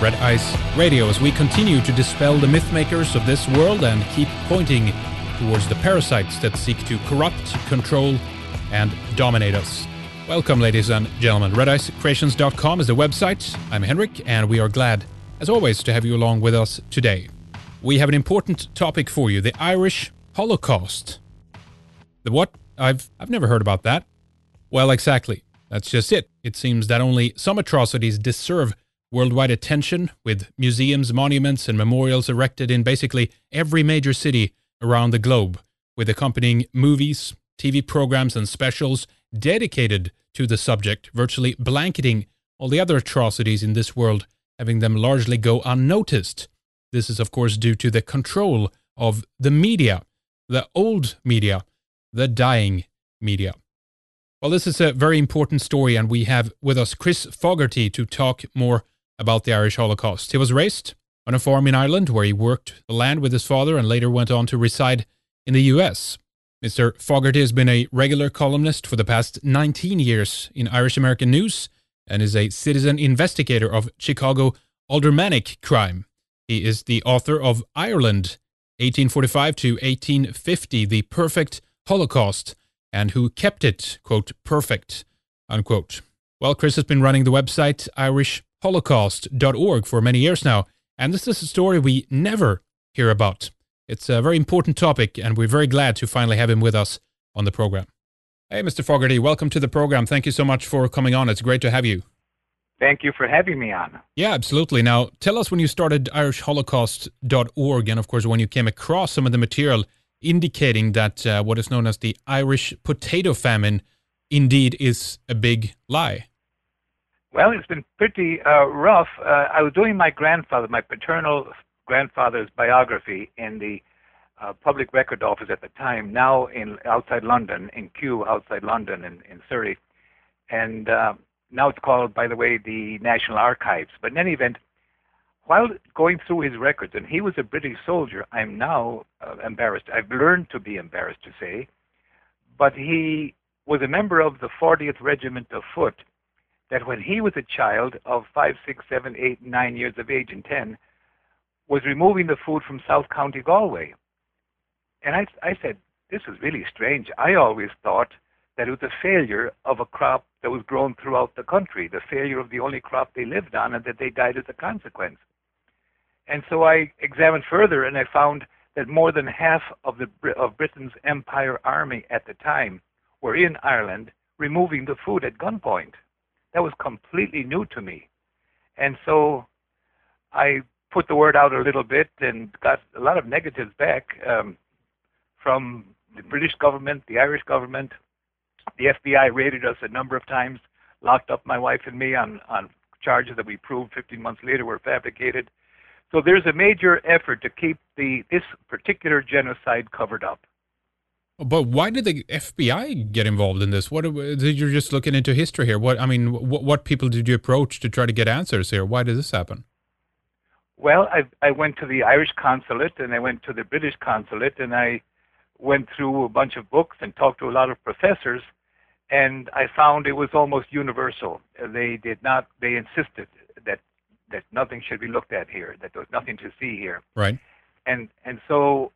Red Ice Radio as we continue to dispel the myth-makers of this world and keep pointing towards the parasites that seek to corrupt, control, and dominate us. Welcome, ladies and gentlemen. RedIceCreations.com is the website. I'm Henrik, and we are glad, as always, to have you along with us today. We have an important topic for you, the Irish Holocaust. The what? I've never heard about that. Well, exactly. That's just it. It seems that only some atrocities deserve worldwide attention, with museums, monuments, and memorials erected in basically every major city around the globe, with accompanying movies, TV programs, and specials dedicated to the subject, virtually blanketing all the other atrocities in this world, having them largely go unnoticed. This is, of course, due to the control of the media, the old media, the dying media. Well, this is a very important story, and we have with us Chris Fogarty to talk more about the Irish Holocaust. He was raised on a farm in Ireland where he worked the land with his father and later went on to reside in the US. Mr. Fogarty has been a regular columnist for the past 19 years in Irish American news and is a citizen investigator of Chicago aldermanic crime. He is the author of Ireland, 1845 to 1850, The Perfect Holocaust, and Who Kept It, quote, perfect, unquote. Well, Chris has been running the website irishholocaust.org for many years now, and this is a story we never hear about. It's a very important topic, and we're very glad to finally have him with us on the program. Hey, Mr. Fogarty, welcome to the program. Thank you so much for coming on. It's great to have you. Thank you for having me on. Yeah, absolutely. Now, tell us when you started irishholocaust.org, and of course when you came across some of the material indicating that what is known as the Irish potato famine indeed is a big lie. Well, it's been pretty rough. I was doing my paternal grandfather's biography in the Public Record Office at the time, now outside London, in Kew, outside London in Surrey. And now it's called, by the way, the National Archives. But in any event, while going through his records, and he was a British soldier, I'm now embarrassed. I've learned to be embarrassed to say, but he was a member of the 40th Regiment of Foot that when he was a child of 5, 6, 7, 8, 9 years of age and 10, was removing the food from South County Galway. And I said, this is really strange. I always thought that it was a failure of a crop that was grown throughout the country, the failure of the only crop they lived on, and that they died as a consequence. And so I examined further, and I found that more than half of Britain's Empire Army at the time were in Ireland removing the food at gunpoint. That was completely new to me. And so I put the word out a little bit and got a lot of negatives back from the British government, the Irish government. The FBI raided us a number of times, locked up my wife and me on charges that we proved 15 months later were fabricated. So there's a major effort to keep this particular genocide covered up. But why did the FBI get involved in this? You're just looking into history here. What people did you approach to try to get answers here? Why did this happen? Well, I went to the Irish consulate and I went to the British consulate and I went through a bunch of books and talked to a lot of professors, and I found it was almost universal. They insisted that nothing should be looked at here, that there was nothing to see here. Right. And so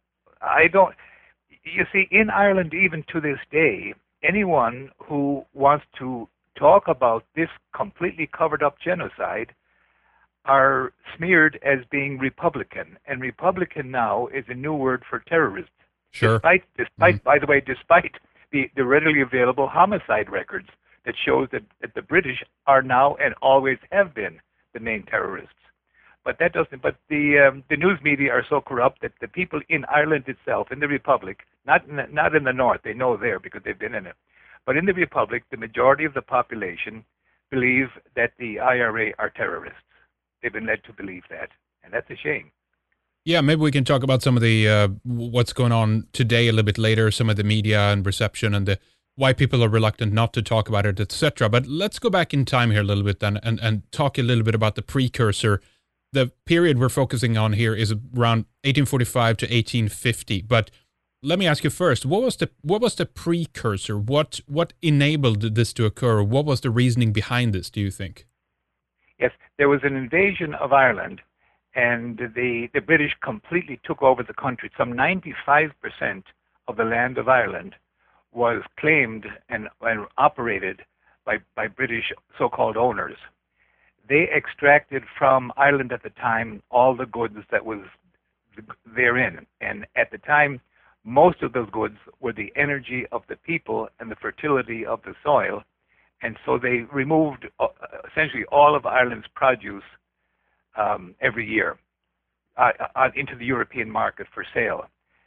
you see, in Ireland, even to this day, anyone who wants to talk about this completely covered up genocide are smeared as being Republican. And Republican now is a new word for terrorist. Sure. Despite, by the way, despite the readily available homicide records that shows that the British are now and always have been the main terrorists. But that doesn't. But the news media are so corrupt that the people in Ireland itself, in the Republic, not in the North, they know there because they've been in it, but in the Republic, the majority of the population believe that the IRA are terrorists. They've been led to believe that, and that's a shame. Yeah, maybe we can talk about some of the what's going on today a little bit later, some of the media and perception and why people are reluctant not to talk about it, etc. But let's go back in time here a little bit then and talk a little bit about the precursor. The period we're focusing on here is around 1845 to 1850. But let me ask you first, what was the precursor? What enabled this to occur? What was the reasoning behind this, do you think? Yes, there was an invasion of Ireland, and the British completely took over the country. Some 95% of the land of Ireland was claimed and operated by British so-called owners. They extracted from Ireland at the time all the goods that was therein. And at the time, most of those goods were the energy of the people and the fertility of the soil. And so they removed essentially all of Ireland's produce every year into the European market for sale.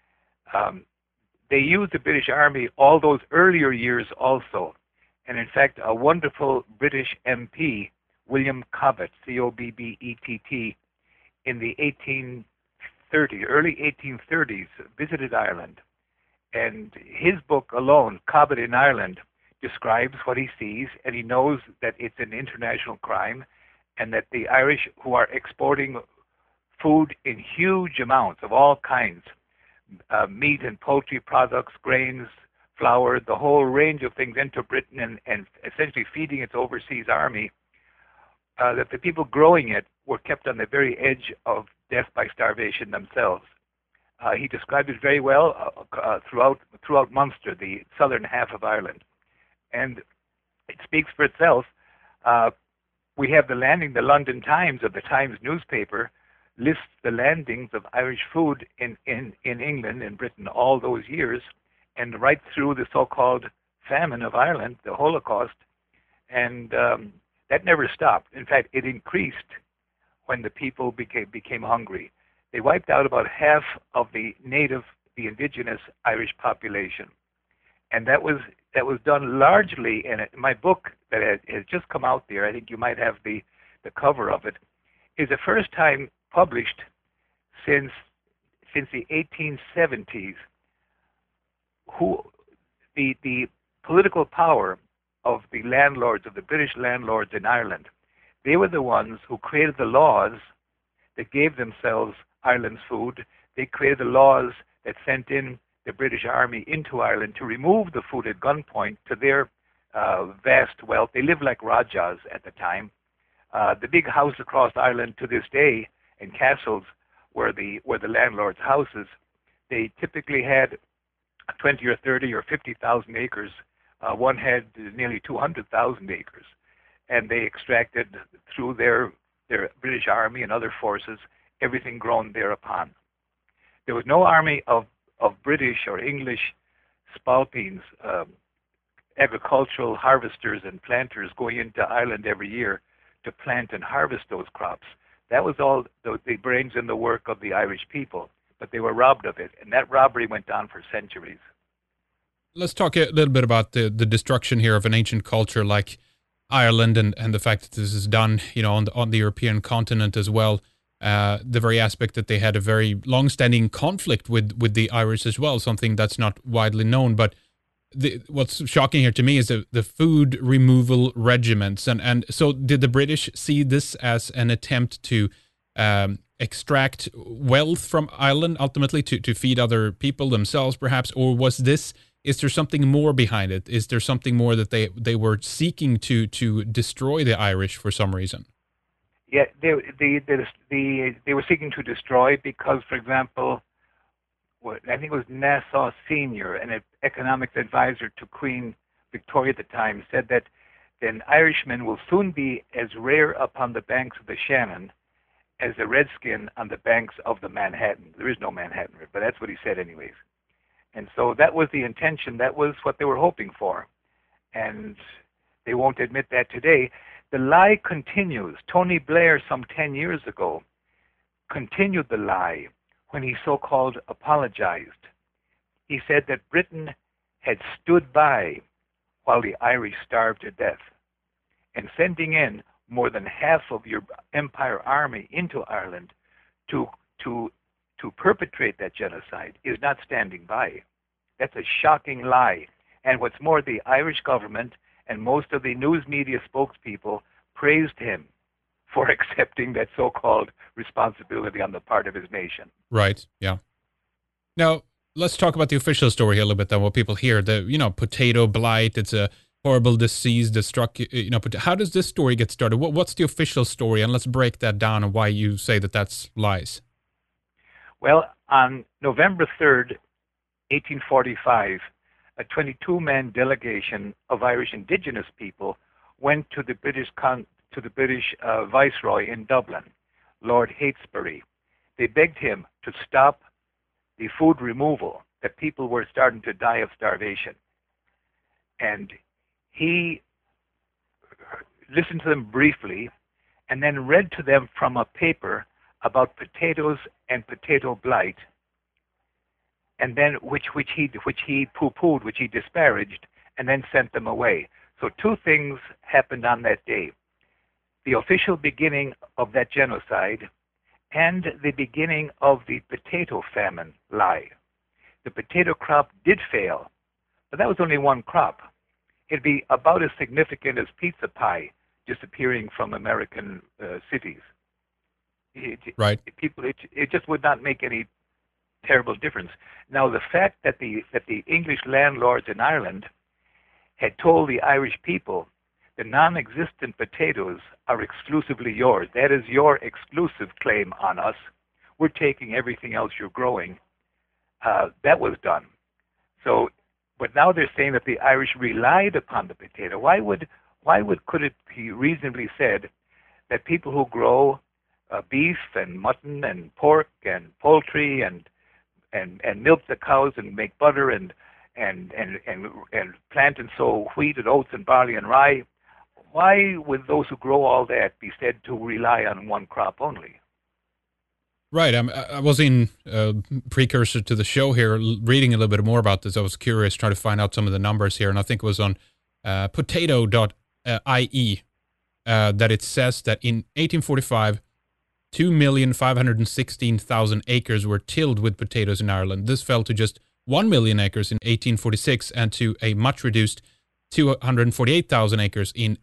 They used the British Army all those earlier years also. And in fact, a wonderful British MP, William Cobbett, Cobbett, in the early 1830s, visited Ireland. And his book alone, Cobbett in Ireland, describes what he sees, and he knows that it's an international crime, and that the Irish, who are exporting food in huge amounts of all kinds, meat and poultry products, grains, flour, the whole range of things into Britain and essentially feeding its overseas army, that the people growing it were kept on the very edge of death by starvation themselves. He described it very well throughout Munster, the southern half of Ireland. And it speaks for itself. We have the landing, the London Times, of the Times newspaper, lists the landings of Irish food in England and Britain all those years, and right through the so-called famine of Ireland, the Holocaust, and that never stopped. In fact, it increased when the people became hungry. They wiped out about half of the indigenous Irish population, and that was done largely in it. My book that has just come out there, I think you might have the cover of it, is the first time published since the 1870s. The political power of the landlords, of the British landlords in Ireland, they were the ones who created the laws that gave themselves Ireland's food. They created the laws that sent in the British Army into Ireland to remove the food at gunpoint to their vast wealth. They lived like Rajas at the time. The big house across Ireland to this day, and castles, were the landlords' houses. They typically had 20 or 30 or 50,000 acres. One had nearly 200,000 acres, and they extracted through their British Army and other forces everything grown thereupon. There was no army of British or English spalpeens, agricultural harvesters and planters going into Ireland every year to plant and harvest those crops. That was all the brains and the work of the Irish people, but they were robbed of it, and that robbery went on for centuries. Let's talk a little bit about the destruction here of an ancient culture like Ireland, and the fact that this is done, on the European continent as well. The very aspect that they had a very long-standing conflict with the Irish as well, something that's not widely known. But what's shocking here to me is the food removal regiments. And so did the British see this as an attempt to extract wealth from Ireland, ultimately to feed other people themselves, perhaps? Or is there something more behind it? Is there something more that they were seeking to destroy the Irish for some reason? Yeah, they were seeking to destroy because, for example, I think it was Nassau Senior, an economics advisor to Queen Victoria at the time, said that an Irishman will soon be as rare upon the banks of the Shannon as a redskin on the banks of the Manhattan. There is no Manhattan, but that's what he said anyways. And so that was the intention. That was what they were hoping for. And they won't admit that today. The lie continues. Tony Blair, some 10 years ago, continued the lie when he so-called apologized. He said that Britain had stood by while the Irish starved to death. And sending in more than half of your empire army into Ireland to perpetrate that genocide is not standing by. That's a shocking lie. And what's more, the Irish government and most of the news media spokespeople praised him for accepting that so-called responsibility on the part of his nation. Right, yeah. Now, let's talk about the official story here a little bit, then, what people hear. The potato blight, it's a horrible disease that struck but how does this story get started? What's the official story? And let's break that down and why you say that that's lies. Well, on November 3rd, 1845, a 22-man delegation of Irish indigenous people went to the British Viceroy in Dublin, Lord Heytesbury. They begged him to stop the food removal, that people were starting to die of starvation. And he listened to them briefly and then read to them from a paper about potatoes and potato blight, and then which he poo-pooed, which he disparaged, and then sent them away. So two things happened on that day: the official beginning of that genocide and the beginning of the potato famine lie. The potato crop did fail, but that was only one crop. It'd be about as significant as pizza pie disappearing from American cities. Right. It just would not make any terrible difference. Now, the fact that the English landlords in Ireland had told the Irish people the non-existent potatoes are exclusively yours. That is your exclusive claim on us. We're taking everything else you're growing. That was done. So, but now they're saying that the Irish relied upon the potato. Could it be reasonably said that people who grow beef and mutton and pork and poultry and milk the cows and make butter and plant and sow wheat and oats and barley and rye, why would those who grow all that be said to rely on one crop only? Right. I was in precursor to the show here, reading a little bit more about this. I was curious, trying to find out some of the numbers here, and I think it was on potato.ie that it says that in 1845, 2,516,000 acres were tilled with potatoes in Ireland. This fell to just 1 million acres in 1846 and to a much reduced 248,000 acres in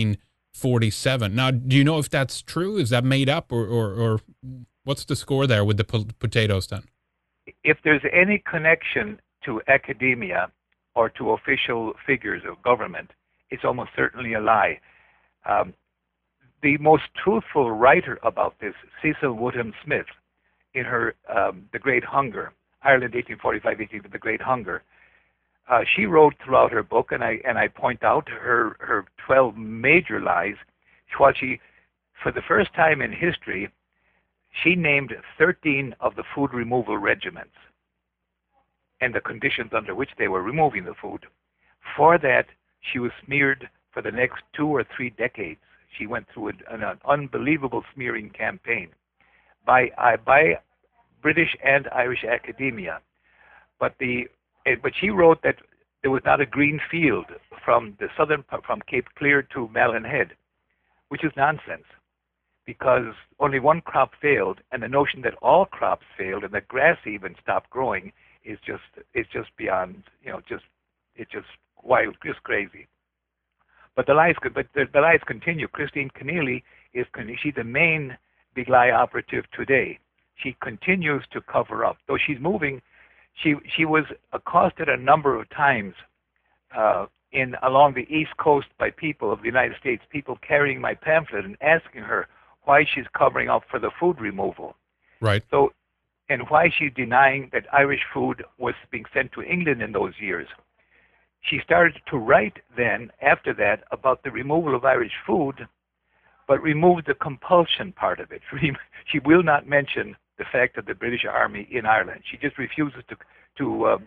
1847. Now, do you know if that's true? Is that made up, or what's the score there with the potatoes then? If there's any connection to academia or to official figures of government, it's almost certainly a lie. The most truthful writer about this, Cecil Woodham Smith, in her The Great Hunger, Ireland 1845-18, The Great Hunger, she wrote throughout her book, and I point out her 12 major lies. While she, for the first time in history, she named 13 of the food removal regiments and the conditions under which they were removing the food. For that, she was smeared for the next 2 or 3 decades. She went through an unbelievable smearing campaign by British and Irish academia. But she wrote that there was not a green field from Cape Clear to Malin Head, which is nonsense, because only one crop failed, and the notion that all crops failed and that grass even stopped growing is just beyond, it's just wild, just crazy. But the lies continue. Christine Keneally she's the main big lie operative today. She continues to cover up, though she's moving. She was accosted a number of times along the East Coast by people of the United States, people carrying my pamphlet and asking her why she's covering up for the food removal. Right. So, and why she's denying that Irish food was being sent to England in those years. She started to write then, after that, about the removal of Irish food, but removed the compulsion part of it. She will not mention the fact of the British Army in Ireland. She just refuses to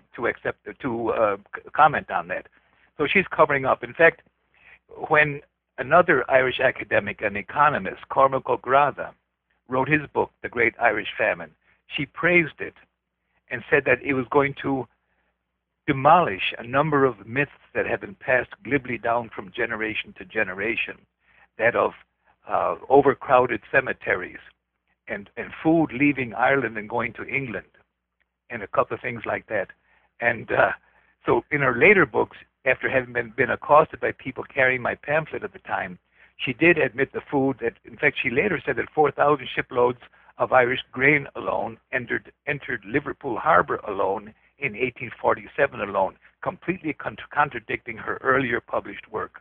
comment on that. So she's covering up. In fact, when another Irish academic and economist, Cormac O'Grada, wrote his book, The Great Irish Famine, she praised it and said that it was going to demolish a number of myths that have been passed glibly down from generation to generation, that of overcrowded cemeteries and food leaving Ireland and going to England, and a couple of things like that. And so in her later books, after having been accosted by people carrying my pamphlet at the time, she did admit the food that, in fact, she later said that 4,000 shiploads of Irish grain alone entered Liverpool Harbor alone in 1847 alone. completely contradicting her earlier published work.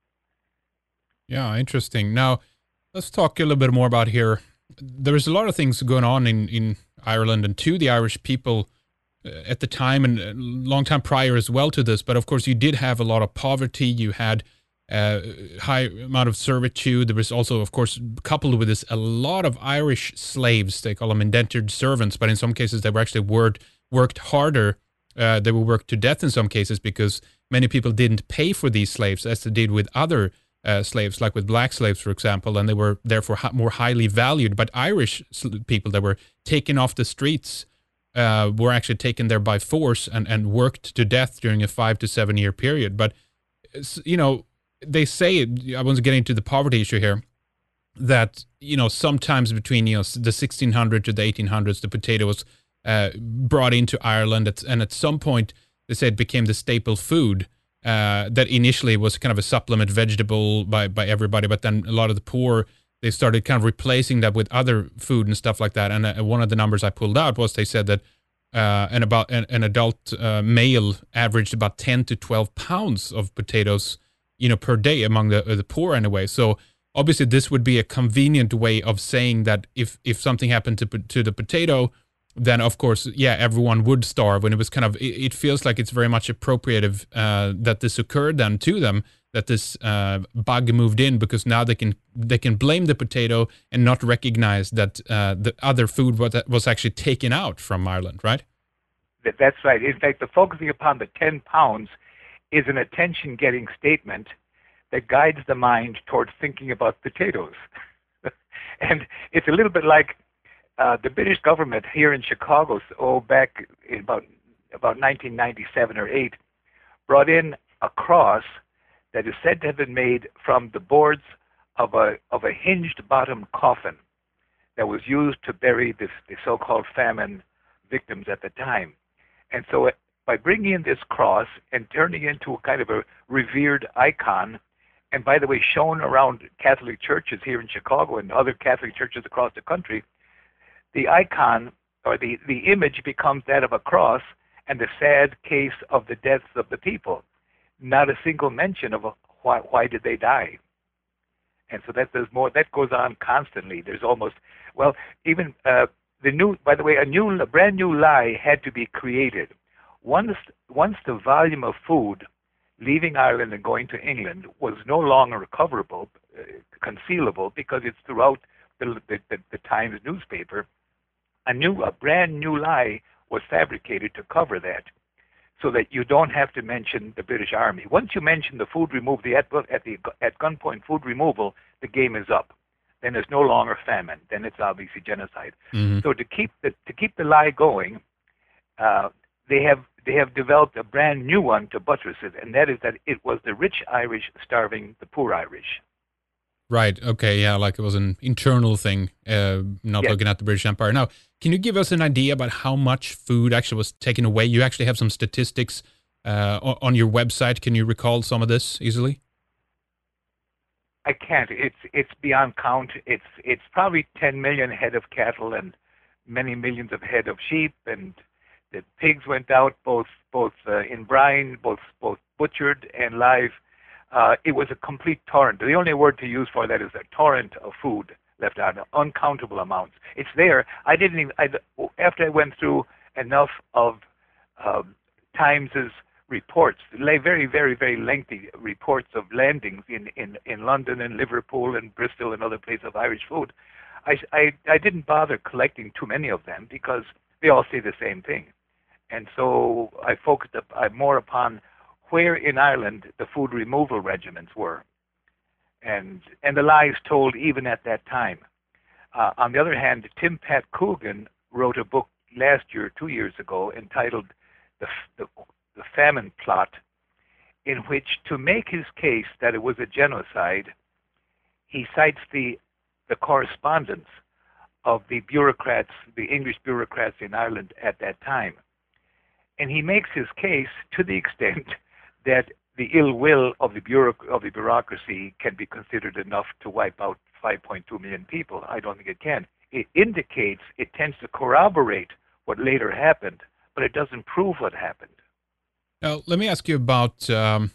Yeah, interesting. Now, let's talk a little bit more about here. There's a lot of things going on in Ireland and to the Irish people at the time and a long time prior as well to this. But of course, you did have a lot of poverty. You had high amount of servitude. There was also, of course, coupled with this, a lot of Irish slaves. They call them indentured servants, but in some cases they were actually worked harder. They were worked to death in some cases because many people didn't pay for these slaves as they did with other slaves, like with black slaves, for example, and they were therefore more highly valued. But Irish people that were taken off the streets were actually taken there by force and worked to death during a 5 to 7 year period. But, you know, they say, I wasn't getting to the poverty issue here, that, you know, sometimes between, you know, the 1600 to the 1800s, the potato was brought into Ireland. And at some point, they said it became the staple food that initially was kind of a supplement vegetable by everybody. But then a lot of the poor, they started kind of replacing that with other food and stuff like that. And one of the numbers I pulled out was they said that an adult male averaged about 10 to 12 pounds of potatoes, you know, per day among the poor anyway. So obviously this would be a convenient way of saying that if something happened to the potato, then of course, yeah, everyone would starve. When it was kind of, it feels like it's very much appropriative that this occurred then to them, that this bug moved in, because now they can blame the potato and not recognize that the other food was actually taken out from Ireland, right? That's right. In fact, the focusing upon the 10 pounds is an attention-getting statement that guides the mind towards thinking about potatoes. And it's a little bit like the British government here in Chicago, back in about 1997 or 8, brought in a cross that is said to have been made from the boards of a hinged bottom coffin that was used to bury the so-called famine victims at the time. And so by bringing in this cross and turning it into a kind of a revered icon, and by the way, shown around Catholic churches here in Chicago and other Catholic churches across the country, the icon or the image becomes that of a cross and the sad case of the deaths of the people. Not a single mention of why did they die. And so there's more that goes on constantly. There's almost, well, even a brand new lie had to be created. Once the volume of food leaving Ireland and going to England was no longer recoverable, concealable, because it's throughout the Times newspaper, a brand new lie was fabricated to cover that, so that you don't have to mention the British Army. Once you mention the food removal, at gunpoint food removal, the game is up. Then there's no longer famine. Then it's obviously genocide. Mm-hmm. So to keep the lie going, they have developed a brand new one to buttress it, and that is that it was the rich Irish starving the poor Irish. Right. Okay. Yeah. Like it was an internal thing, not yes. Looking at the British Empire. Now, can you give us an idea about how much food actually was taken away? You actually have some statistics on your website. Can you recall some of this easily? I can't. It's beyond count. It's probably 10 million head of cattle and many millions of head of sheep, and the pigs went out both in brine, both butchered and live. It was a complete torrent. The only word to use for that is a torrent of food left out, uncountable amounts. It's there. After I went through enough of Times's reports, very, very, very lengthy reports of landings in London and Liverpool and Bristol and other places of Irish food, I didn't bother collecting too many of them because they all say the same thing. And so I focused more upon where in Ireland the food removal regiments were, and the lies told even at that time. On the other hand, Tim Pat Coogan wrote a book last year, 2 years ago, entitled The Famine Plot, in which, to make his case that it was a genocide, he cites the correspondence of the bureaucrats, the English bureaucrats in Ireland at that time. And he makes his case to the extent that the ill will of the bureaucracy can be considered enough to wipe out 5.2 million people. I don't think it can. It tends to corroborate what later happened, but it doesn't prove what happened. Let me ask you about.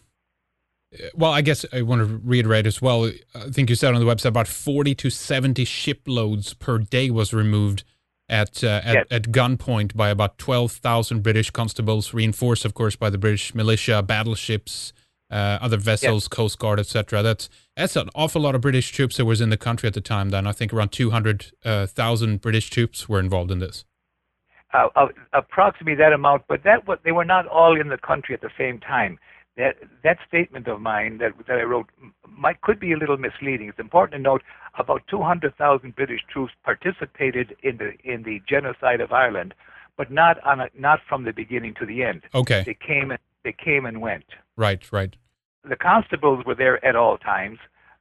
Well, I guess I want to reiterate as well. I think you said on the website about 40 to 70 shiploads per day was removed at gunpoint by about 12,000 British constables, reinforced, of course, by the British militia, battleships, other vessels, Coast Guard, etc. That's an awful lot of British troops that was in the country at the time. Then I think around 200,000 British troops were involved in this. Approximately that amount, but they were not all in the country at the same time. That statement of mine that I wrote could be a little misleading. It's important to note about 200,000 British troops participated in the genocide of Ireland, but not from the beginning to the end. Okay. They came and went. Right. The constables were there at all times,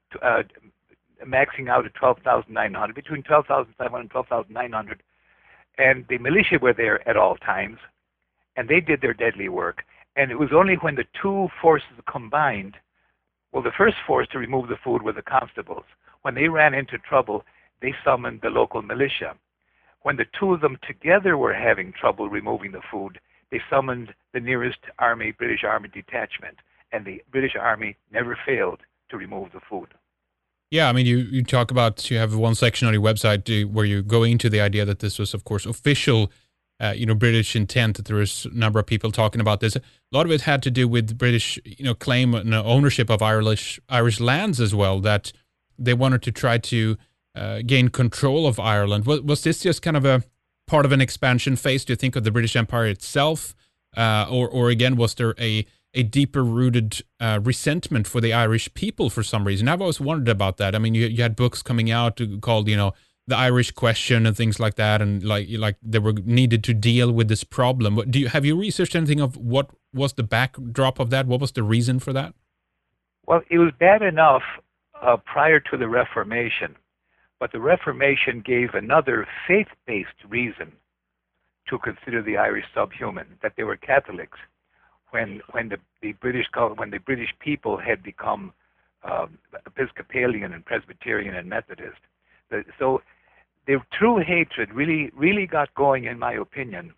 maxing out at 12,900, between 12,500 and 12,900, and the militia were there at all times, and they did their deadly work. And it was only when the two forces combined, well, the first force to remove the food were the constables. When they ran into trouble, they summoned the local militia. When the two of them together were having trouble removing the food, they summoned the nearest British Army detachment, and the British Army never failed to remove the food. Yeah, I mean, you talk about, you have one section on your website where you go into the idea that this was, of course, official British intent, that there was a number of people talking about this. A lot of it had to do with British, claim and ownership of Irish lands as well, that they wanted to try to gain control of Ireland. Was this just kind of a part of an expansion phase, do you think, of the British Empire itself? Or again, was there a deeper rooted resentment for the Irish people for some reason? I've always wondered about that. I mean, you had books coming out called, The Irish Question and things like that, and like they were needed to deal with this problem. Have you researched anything of what was the backdrop of that? What was the reason for that? Well, it was bad enough prior to the Reformation, but the Reformation gave another faith-based reason to consider the Irish subhuman, that they were Catholics. When the British people had become Episcopalian and Presbyterian and Methodist, so their true hatred really got going, in my opinion,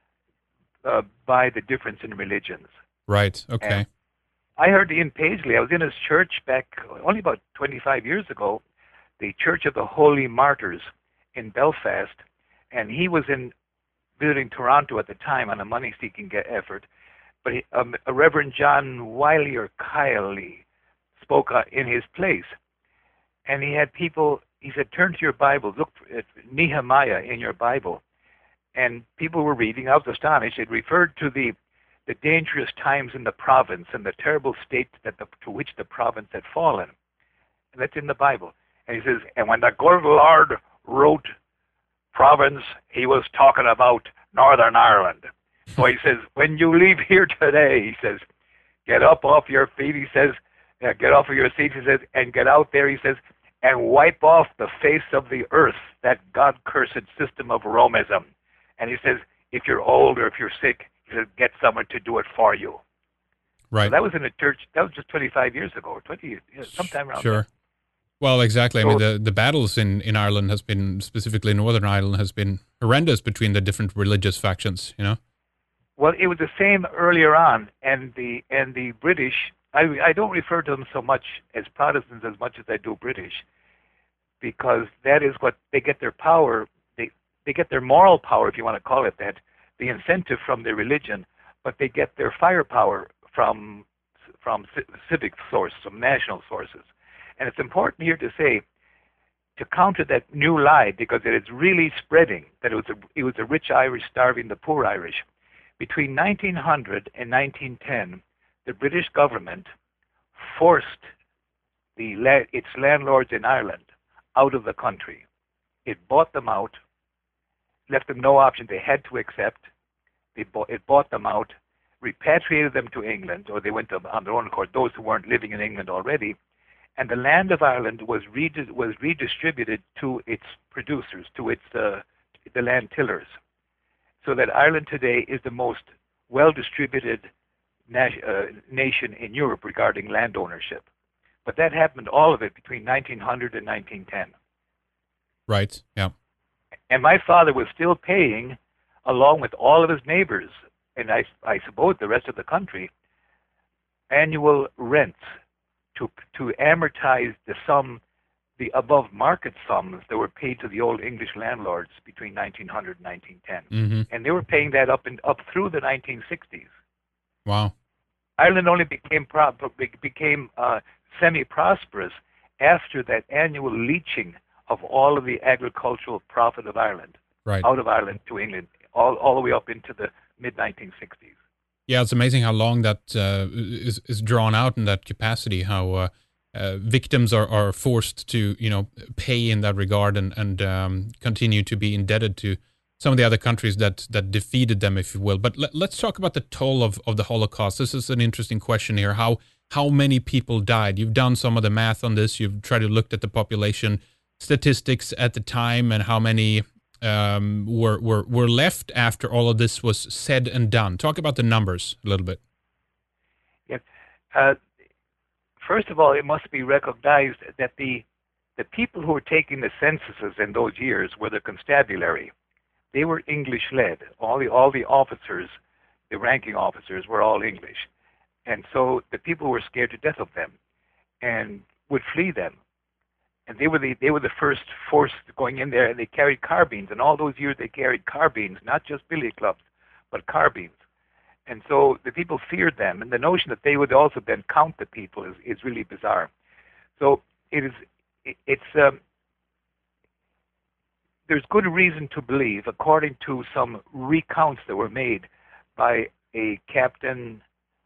by the difference in religions. Right. Okay. And I heard Ian Paisley. I was in his church back only about 25 years ago, the Church of the Holy Martyrs in Belfast, and he was visiting Toronto at the time on a money-seeking effort. But a Reverend John Wiley or Kiley spoke in his place, and he had people. He said, "Turn to your Bible, look at Nehemiah in your Bible," and people were reading. I was astonished. It referred to the dangerous times in the province and the terrible state to which the province had fallen, and that's in the Bible. And he says, and when the good Lord wrote province, he was talking about Northern Ireland. So he says, when you leave here today, he says, get up off your feet, he says, get off of your seat, he says, and get out there, he says, and wipe off the face of the earth that God-cursed system of Romism. And he says, if you're old or if you're sick, he says, get someone to do it for you. Right. So that was in a church, that was just 25 years ago, or 20 years, sometime around Sure. there. Well, exactly. I mean, the battles in Ireland has been, specifically Northern Ireland, has been horrendous between the different religious factions, Well, it was the same earlier on, and the British, I don't refer to them so much as Protestants as much as I do British, because that is what they get their power, they get their moral power, if you want to call it that, the incentive from their religion, but they get their firepower from civic sources, from national sources. And it's important here to say, to counter that new lie, because it is really spreading, that it was the rich Irish starving the poor Irish. Between 1900 and 1910, the British government forced its landlords in Ireland out of the country. It bought them out, left them no option. They had to accept. It bought them out, repatriated them to England, or they went on their own accord, those who weren't living in England already. And the land of Ireland was redistributed to its producers, to the land tillers, so that Ireland today is the most well-distributed nation in Europe regarding land ownership. But that happened, all of it, between 1900 and 1910. Right, yeah. And my father was still paying, along with all of his neighbors, and I suppose the rest of the country, annual rents to amortize the above market sums that were paid to the old English landlords between 1900 and 1910, and they were paying that up through the 1960s. Wow! Ireland only became semi-prosperous after that annual leaching of all of the agricultural profit of Ireland out of Ireland to England, all the way up into the mid-1960s. Yeah, it's amazing how long that is drawn out in that capacity. How victims are forced to pay in that regard and continue to be indebted to some of the other countries that defeated them, if you will. But let's talk about the toll of the Holocaust. This is an interesting question here. How many people died? You've done some of the math on this. You've tried to look at the population statistics at the time and how many were left after all of this was said and done. Talk about the numbers a little bit. Yes. First of all, it must be recognized that the people who were taking the censuses in those years were the constabulary. They were English-led. All the officers, the ranking officers, were all English. And so the people were scared to death of them and would flee them. And they were the first force going in there, and they carried carbines. And all those years they carried carbines, not just billy clubs, but carbines. And so the people feared them, and the notion that they would also then count the people is really bizarre. So there's good reason to believe, according to some recounts that were made by a captain,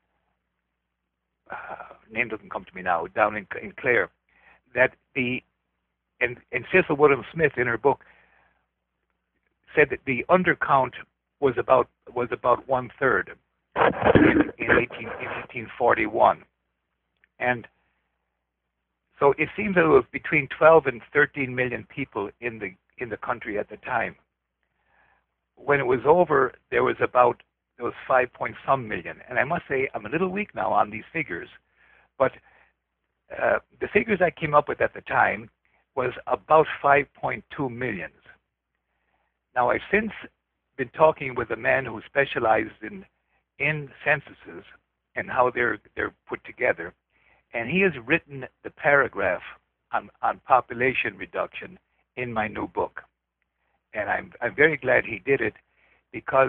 name doesn't come to me now, down in Clare, that and Cecil William Smith in her book said that the undercount was about 1/3 in 1841, and so it seems that it was between 12 and 13 million people in the country at the time. When it was over, there was 5 point some million, and I must say I'm a little weak now on these figures, but the figures I came up with at the time was about 5.2 million. Now, I've since been talking with a man who specialized in censuses and how they're put together, and he has written the paragraph on population reduction in my new book. And I'm very glad he did it, because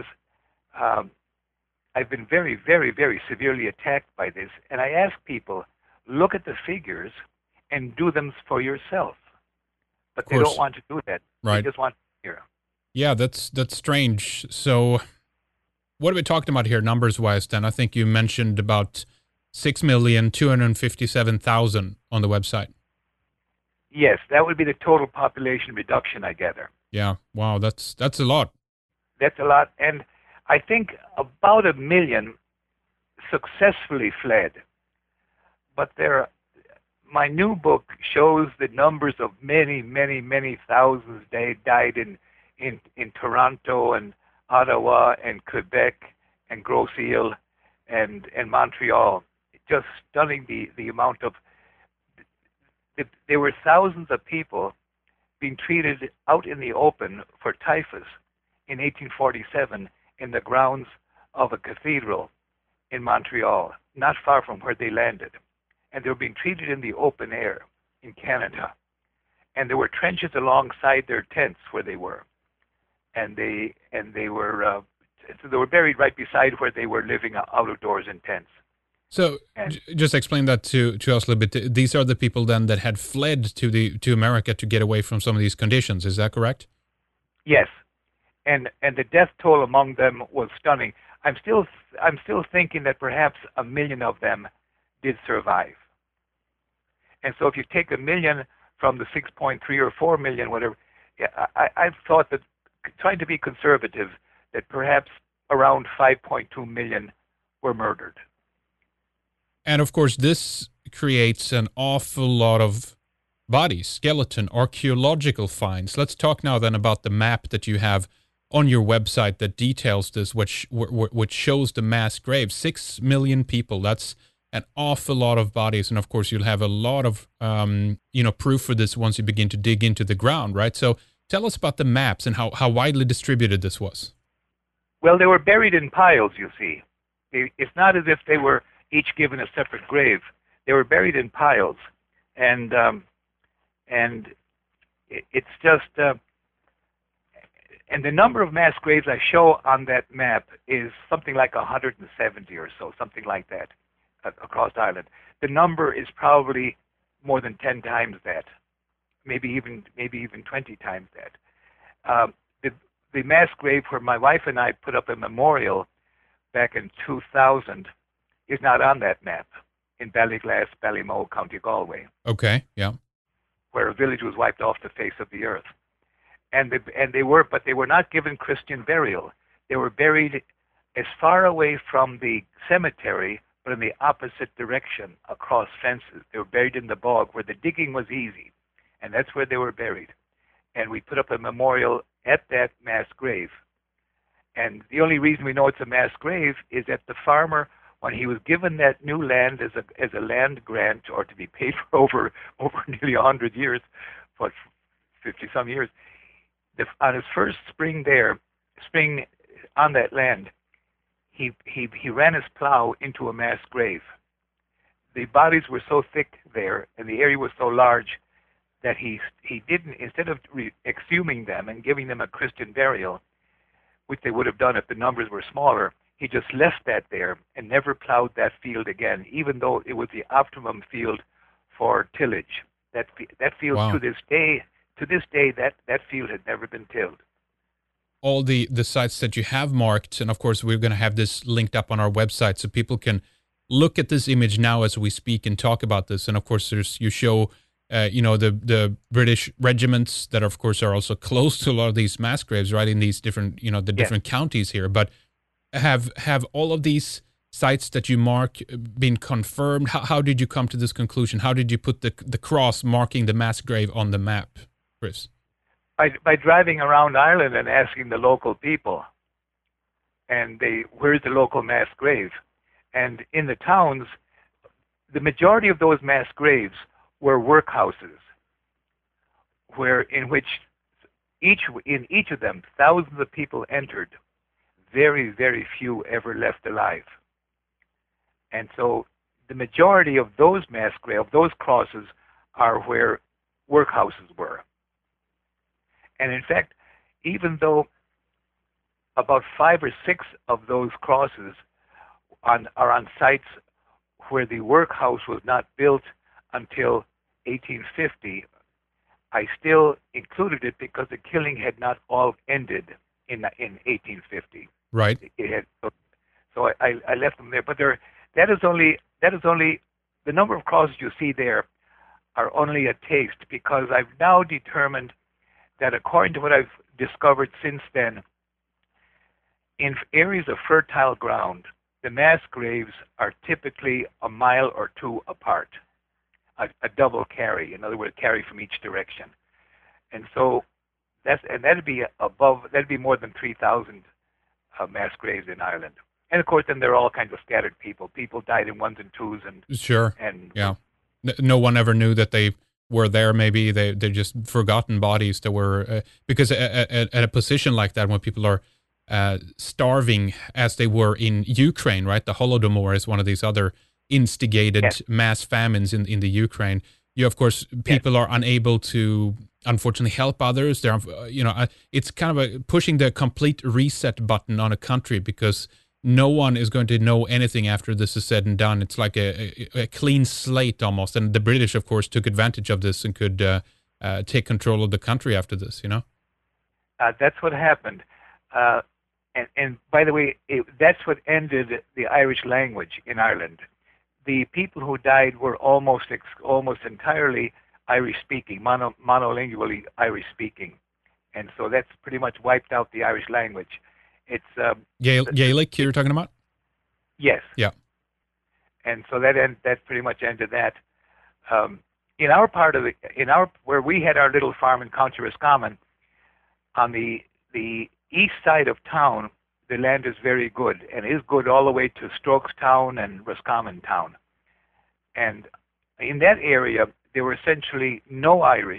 I've been very, very, very severely attacked by this. And I ask people, look at the figures and do them for yourself. But they don't want to do that. Right. They just want to hear. Yeah, that's strange. So what are we talking about here numbers-wise then? I think you mentioned about 6,257,000 on the website. Yes, that would be the total population reduction, I gather. Yeah, wow, that's a lot. That's a lot. And I think about 1 million successfully fled. But my new book shows the numbers of many, many, many thousands died in Toronto and Ottawa and Quebec and Grosse Ile and Montreal. Just stunning the amount of... There were thousands of people being treated out in the open for typhus in 1847 in the grounds of a cathedral in Montreal, not far from where they landed. And they were being treated in the open air in Canada. And there were trenches alongside their tents where they were. And they were buried right beside where they were living out of doors in tents. So just explain that to us a little bit. These are the people then that had fled to America to get away from some of these conditions. Is that correct? Yes, and the death toll among them was stunning. I'm still thinking that perhaps 1 million of them did survive. And so if you take 1 million from the 6.3 or 4 million, whatever, I've thought that, trying to be conservative, that perhaps around 5.2 million were murdered. And of course, this creates an awful lot of bodies, skeleton, archaeological finds. Let's talk now then about the map that you have on your website that details this, which shows the mass graves. 6 million people. That's an awful lot of bodies. And of course, you'll have a lot of proof for this once you begin to dig into the ground, right? So tell us about the maps and how widely distributed this was. Well, they were buried in piles, you see. It's not as if they were each given a separate grave. They were buried in piles, and it's just and the number of mass graves I show on that map is something like 170 or so, something like that, across Ireland. The number is probably more than 10 times that, maybe even 20 times that. The mass grave where my wife and I put up a memorial back in 2000 is not on that map in Ballyglass, Ballymoe, County Galway. Okay, yeah. Where a village was wiped off the face of the earth. But they were not given Christian burial. They were buried as far away from the cemetery, but in the opposite direction, across fences. They were buried in the bog where the digging was easy, and that's where they were buried. And we put up a memorial at that mass grave. And the only reason we know it's a mass grave is that the farmer, when he was given that new land as a land grant, or to be paid for over nearly 100 years, but 50 some years, on his first spring on that land, he ran his plow into a mass grave. The bodies were so thick there, and the area was so large, that he didn't, instead of exhuming them and giving them a Christian burial, which they would have done if the numbers were smaller, he just left that there and never plowed that field again, even though it was the optimum field for tillage. That field, wow. to this day, that field had never been tilled. All the sites that you have marked, and of course we're going to have this linked up on our website so people can look at this image now as we speak and talk about this. And of course you show the British regiments that of course are also close to a lot of these mass graves, right, in these different, the different counties here. But have all of these sites that you mark been confirmed? How did you come to this conclusion? How did you put the cross marking the mass grave on the map, Chris? By driving around Ireland and asking the local people, and where's the local mass grave? And in the towns, the majority of those mass graves were workhouses, in which in each of them thousands of people entered. Very, very few ever left alive. And so the majority of those those crosses, are where workhouses were. And in fact, even about 5 or 6 of those crosses are on sites where the workhouse was not built until 1850, I still included it because the killing had not all ended in 1850. Right. So I left them there. But that is only the number of crosses you see there are only a taste, because I've now determined that according to what I've discovered since then, in areas of fertile ground, the mass graves are typically a mile or 2 apart, a double carry. In other words, carry from each direction. And so that'd be more than 3,000 mass graves in Ireland. And of course, then there are all kinds of scattered people. People died in 1s and 2s, and sure, and yeah, no one ever knew that they were there. Maybe they're just forgotten bodies that were because at a position like that, when people are starving, as they were in Ukraine, right? The Holodomor is one of these other instigated mass famines in the Ukraine. Of course, people are unable to, unfortunately, help others. They're, it's kind of pushing the complete reset button on a country, because no one is going to know anything after this is said and done. It's like a clean slate almost. And the British, of course, took advantage of this and could take control of the country after this, That's what happened. And by the way, that's what ended the Irish language in Ireland. The people who died were almost entirely Irish-speaking, monolingually Irish-speaking. And so that's pretty much wiped out the Irish language. It's Gaelic you're talking about? Yes. Yeah. And so that pretty much ended that. In our where we had our little farm in County Roscommon, on the east side of town, the land is very good, and is good all the way to Strokes Town and Roscommon Town. And in that area, there were essentially no Irish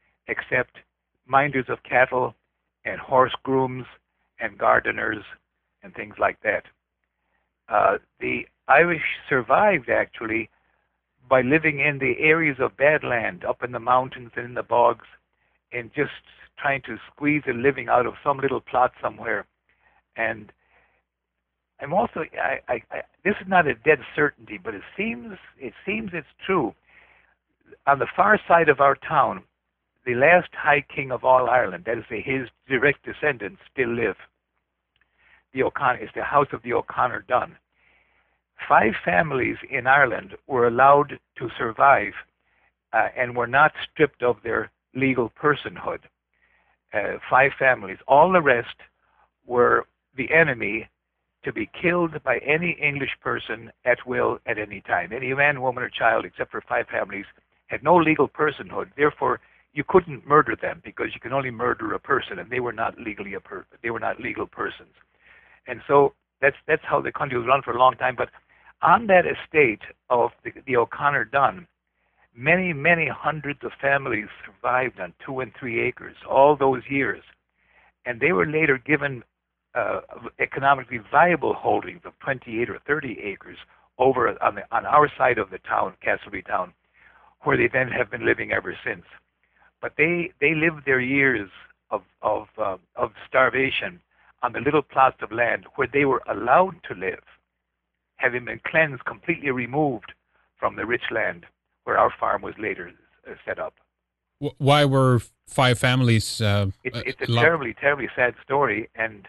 except minders of cattle and horse grooms and gardeners and things like that. The Irish survived actually by living in the areas of bad land, up in the mountains and in the bogs, and just trying to squeeze a living out of some little plot somewhere. And I'm also, this is not a dead certainty, but it seems it's true. On the far side of our town, the last High King of all Ireland, that is to say, his direct descendants still live. The O'Connor, it's the house of the O'Connor Dunn. 5 families in Ireland were allowed to survive and were not stripped of their legal personhood. 5 families. All the rest were the enemy, to be killed by any English person at will at any time. Any man, woman, or child, except for 5 families, had no legal personhood. Therefore, you couldn't murder them because you can only murder a person, and they were not legally they were not legal persons. And so that's how the country was run for a long time. But on that estate of the O'Connor Dunn, many, many hundreds of families survived on 2 and 3 acres all those years, and they were later given economically viable holdings of 28 or 30 acres over on our side of the town, Castlereagh town, where they then have been living ever since. But they lived their years of starvation on the little plots of land where they were allowed to live, having been cleansed, completely removed from the rich land where our farm was later set up. Why were 5 families? It's a terribly, terribly sad story, and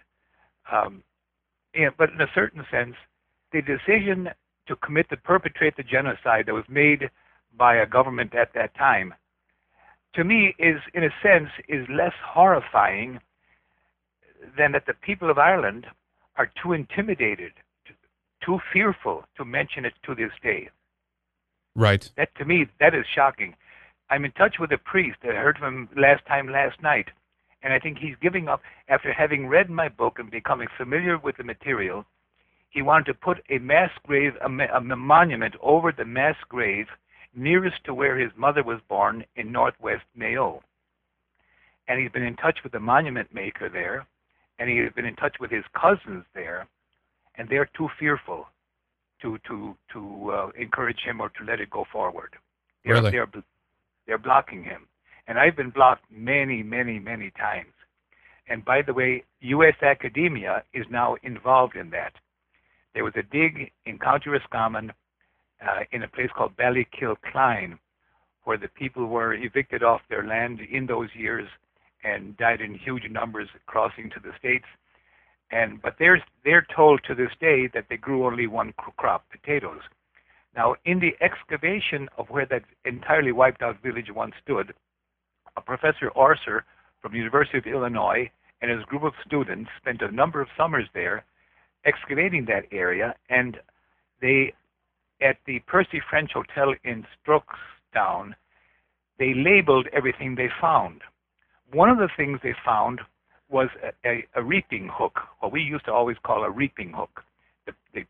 but in a certain sense, the decision to perpetrate the genocide that was made by a government at that time, to me, is in a sense is less horrifying than that the people of Ireland are too intimidated, too fearful to mention it to this day. Right. That, to me, that is shocking. I'm in touch with a priest. I heard from him last night, and I think he's giving up. After having read my book and becoming familiar with the material, he wanted to put a mass grave, a monument over the mass grave nearest to where his mother was born in northwest Mayo. And he's been in touch with the monument maker there, and he's been in touch with his cousins there, and they're too fearful to encourage him or to let it go forward. Really? They're blocking him. And I've been blocked many, many, many times. And by the way, U.S. academia is now involved in that. There was a dig in County Roscommon in a place called Ballykilcline, where the people were evicted off their land in those years and died in huge numbers crossing to the States. But they're told to this day that they grew only one crop, potatoes. Now, in the excavation of where that entirely wiped out village once stood, a Professor Orser from the University of Illinois and his group of students spent a number of summers there excavating that area, and they, at the Percy French Hotel in Strokestown, they labeled everything they found. One of the things they found was a reaping hook, what we used to always call a reaping hook, the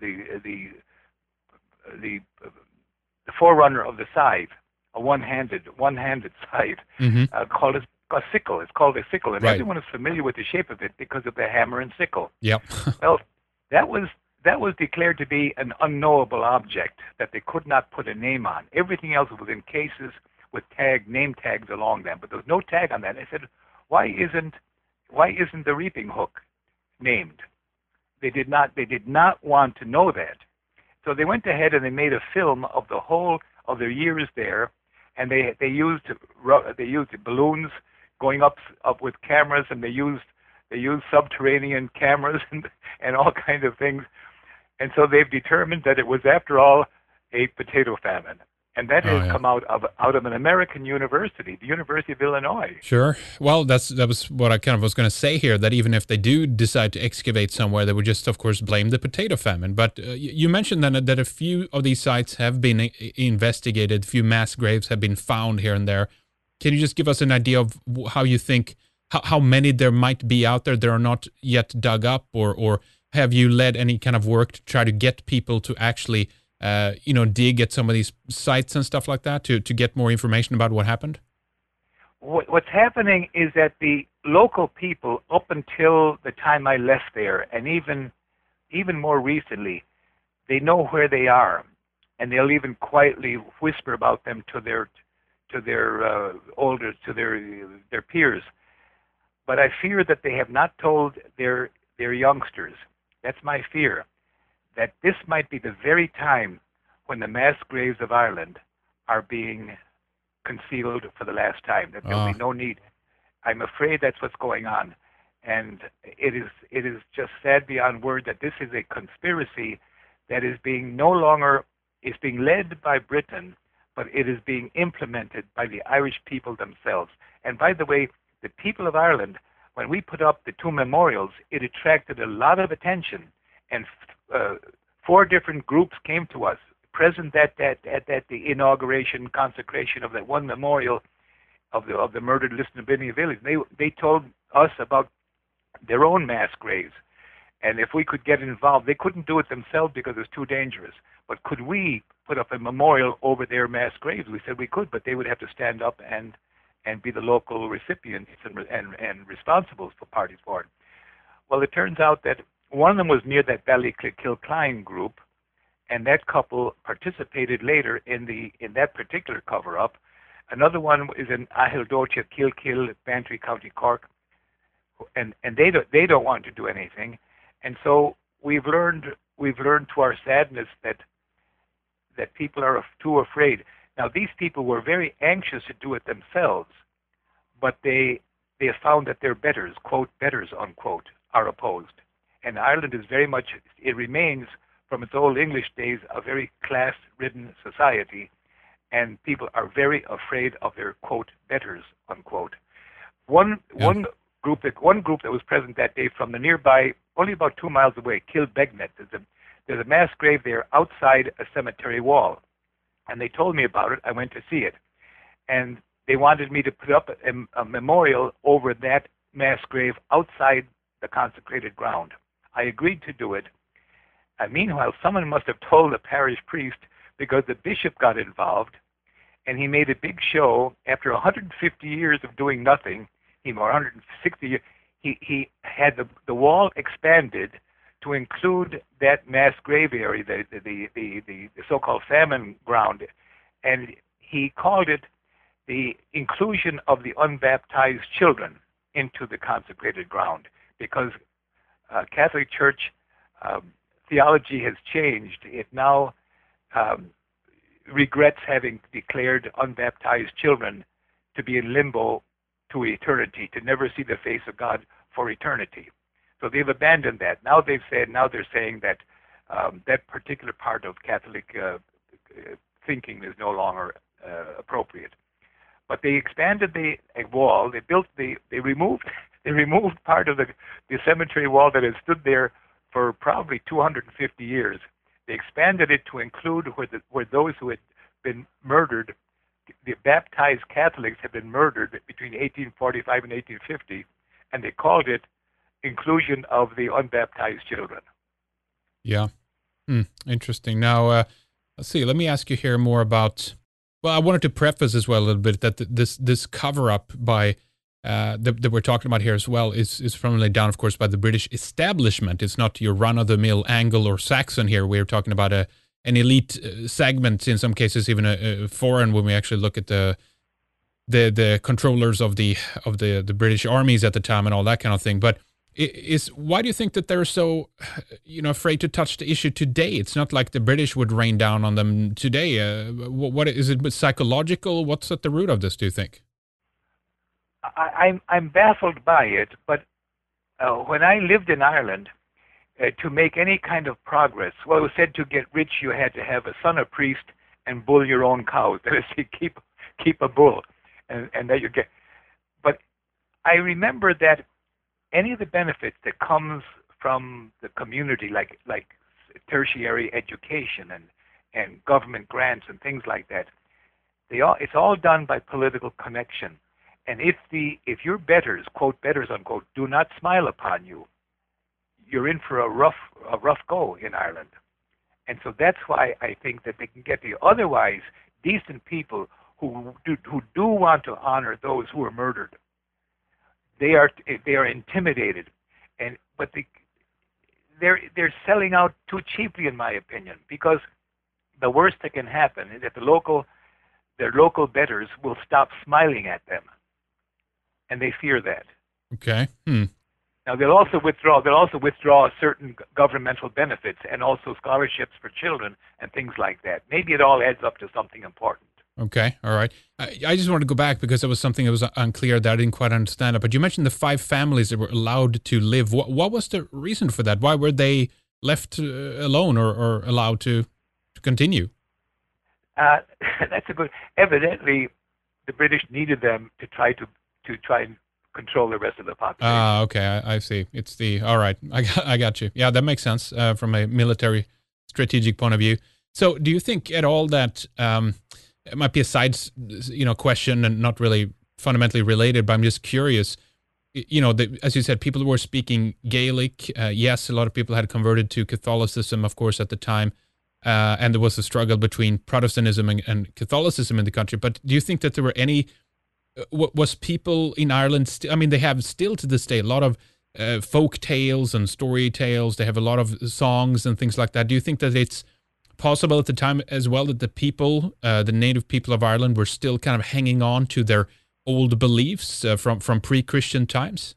forerunner of the scythe, a one-handed scythe, called a sickle. It's called a sickle, and everyone is familiar with the shape of it because of the hammer and sickle. Yep. Well, that was declared to be an unknowable object that they could not put a name on. Everything else was in cases with name tags along them, but there was no tag on that. And I said, why isn't the reaping hook named? They did not want to know that. So they went ahead and they made a film of the whole of their years there, and they used balloons going up with cameras, and they used subterranean cameras and all kinds of things. And so they've determined that it was, after all, a potato famine. And that has come out of an American university, the University of Illinois. Sure. Well, that was what I kind of was going to say here, that even if they do decide to excavate somewhere, they would just, of course, blame the potato famine. But you mentioned then that a few of these sites have been investigated, a few mass graves have been found here and there. Can you just give us an idea of how you think, how many there might be out there that are not yet dug up, or have you led any kind of work to try to get people to actually dig at some of these sites and stuff like that to get more information about what happened? What's happening is that the local people, up until the time I left there, and even more recently, they know where they are, and they'll even quietly whisper about them to their older, to their peers. But I fear that they have not told their youngsters. That's my fear, that this might be the very time when the mass graves of Ireland are being concealed for the last time, that there'll be no need. I'm afraid that's what's going on. And it is just sad beyond word that this is a conspiracy that is being led by Britain, but it is being implemented by the Irish people themselves. And by the way, the people of Ireland, when we put up the two memorials, it attracted a lot of attention, and 4 different groups came to us, present at the inauguration, consecration of that one memorial of the murdered Lisnabinia village. They told us about their own mass graves, and if we could get involved, they couldn't do it themselves because it was too dangerous. But could we put up a memorial over their mass graves? We said we could, but they would have to stand up and be the local recipients and responsible for parties for it. Well, it turns out that one of them was near that Ballykilcline group, and that couple participated later in that particular cover-up. Another one is in Ahildocha, Kilkill, Bantry, County Cork, and they don't want to do anything, and so we've learned to our sadness that people are too afraid. Now, these people were very anxious to do it themselves, but they have found that their betters, quote, betters, unquote, are opposed. And Ireland is very much, it remains from its old English days, a very class-ridden society, and people are very afraid of their, quote, betters, unquote. One group that was present that day from the nearby, only about 2 miles away, Kilbegnet, there's a mass grave there outside a cemetery wall. And they told me about it. I went to see it. And they wanted me to put up a memorial over that mass grave outside the consecrated ground. I agreed to do it. Meanwhile, someone must have told the parish priest, because the bishop got involved, and he made a big show. After 150 years of doing nothing, or 160 years, he had the wall expanded to include that mass grave area, the so-called famine ground, and he called it the inclusion of the unbaptized children into the consecrated ground, because Catholic Church theology has changed. It now regrets having declared unbaptized children to be in limbo to eternity, to never see the face of God for eternity. So they've abandoned that. Now they're saying that that particular part of Catholic thinking is no longer appropriate. But they expanded the wall. They removed part of the cemetery wall that had stood there for probably 250 years. They expanded it to include where those who had been murdered, the baptized Catholics had been murdered between 1845 and 1850, and they called it inclusion of the unbaptized children. Yeah. Interesting. Now, let's see. Let me ask you here more about, well, I wanted to preface as well a little bit that this cover-up by that we're talking about here as well is firmly down, of course, by the British establishment. It's not your run-of-the-mill Anglo or Saxon here. We're talking about an elite segment, in some cases even a foreign, when we actually look at the controllers of the British armies at the time and all that kind of thing. But why do you think that they're so afraid to touch the issue today? It's not like the British would rain down on them today. What is it, psychological? What's at the root of this, do you think? I'm baffled by it, but when I lived in Ireland, to make any kind of progress, well, it was said to get rich you had to have a son of priest and bull your own cows. That is, to keep a bull, and that you get. But I remember that any of the benefits that comes from the community, like tertiary education and government grants and things like that, it's all done by political connection. And if your betters, quote, betters, unquote, do not smile upon you, you're in for a rough go in Ireland. And so that's why I think that they can get you. Otherwise, decent people who do want to honor those who were murdered. They are intimidated, but they're selling out too cheaply, in my opinion, because the worst that can happen is that their local betters will stop smiling at them, and they fear that. Okay. Now they'll also withdraw certain governmental benefits and also scholarships for children and things like that. Maybe it all adds up to something important. Okay, all right. I just wanted to go back because there was something that was unclear that I didn't quite understand it. But you mentioned the 5 families that were allowed to live. What was the reason for that? Why were they left alone or allowed to continue? That's a good. Evidently, the British needed them to try and control the rest of the population. Okay, I see. It's all right. I got you. Yeah, that makes sense from a military strategic point of view. So, do you think at all that it might be a side, question and not really fundamentally related, but I'm just curious. As you said, people were speaking Gaelic. Yes, a lot of people had converted to Catholicism, of course, at the time. And there was a struggle between Protestantism and Catholicism in the country. But do you think that there were any, was people in Ireland, they have still to this day a lot of folk tales and story tales. They have a lot of songs and things like that. Do you think that it's possible at the time as well that the people, the native people of Ireland, were still kind of hanging on to their old beliefs from pre-Christian times?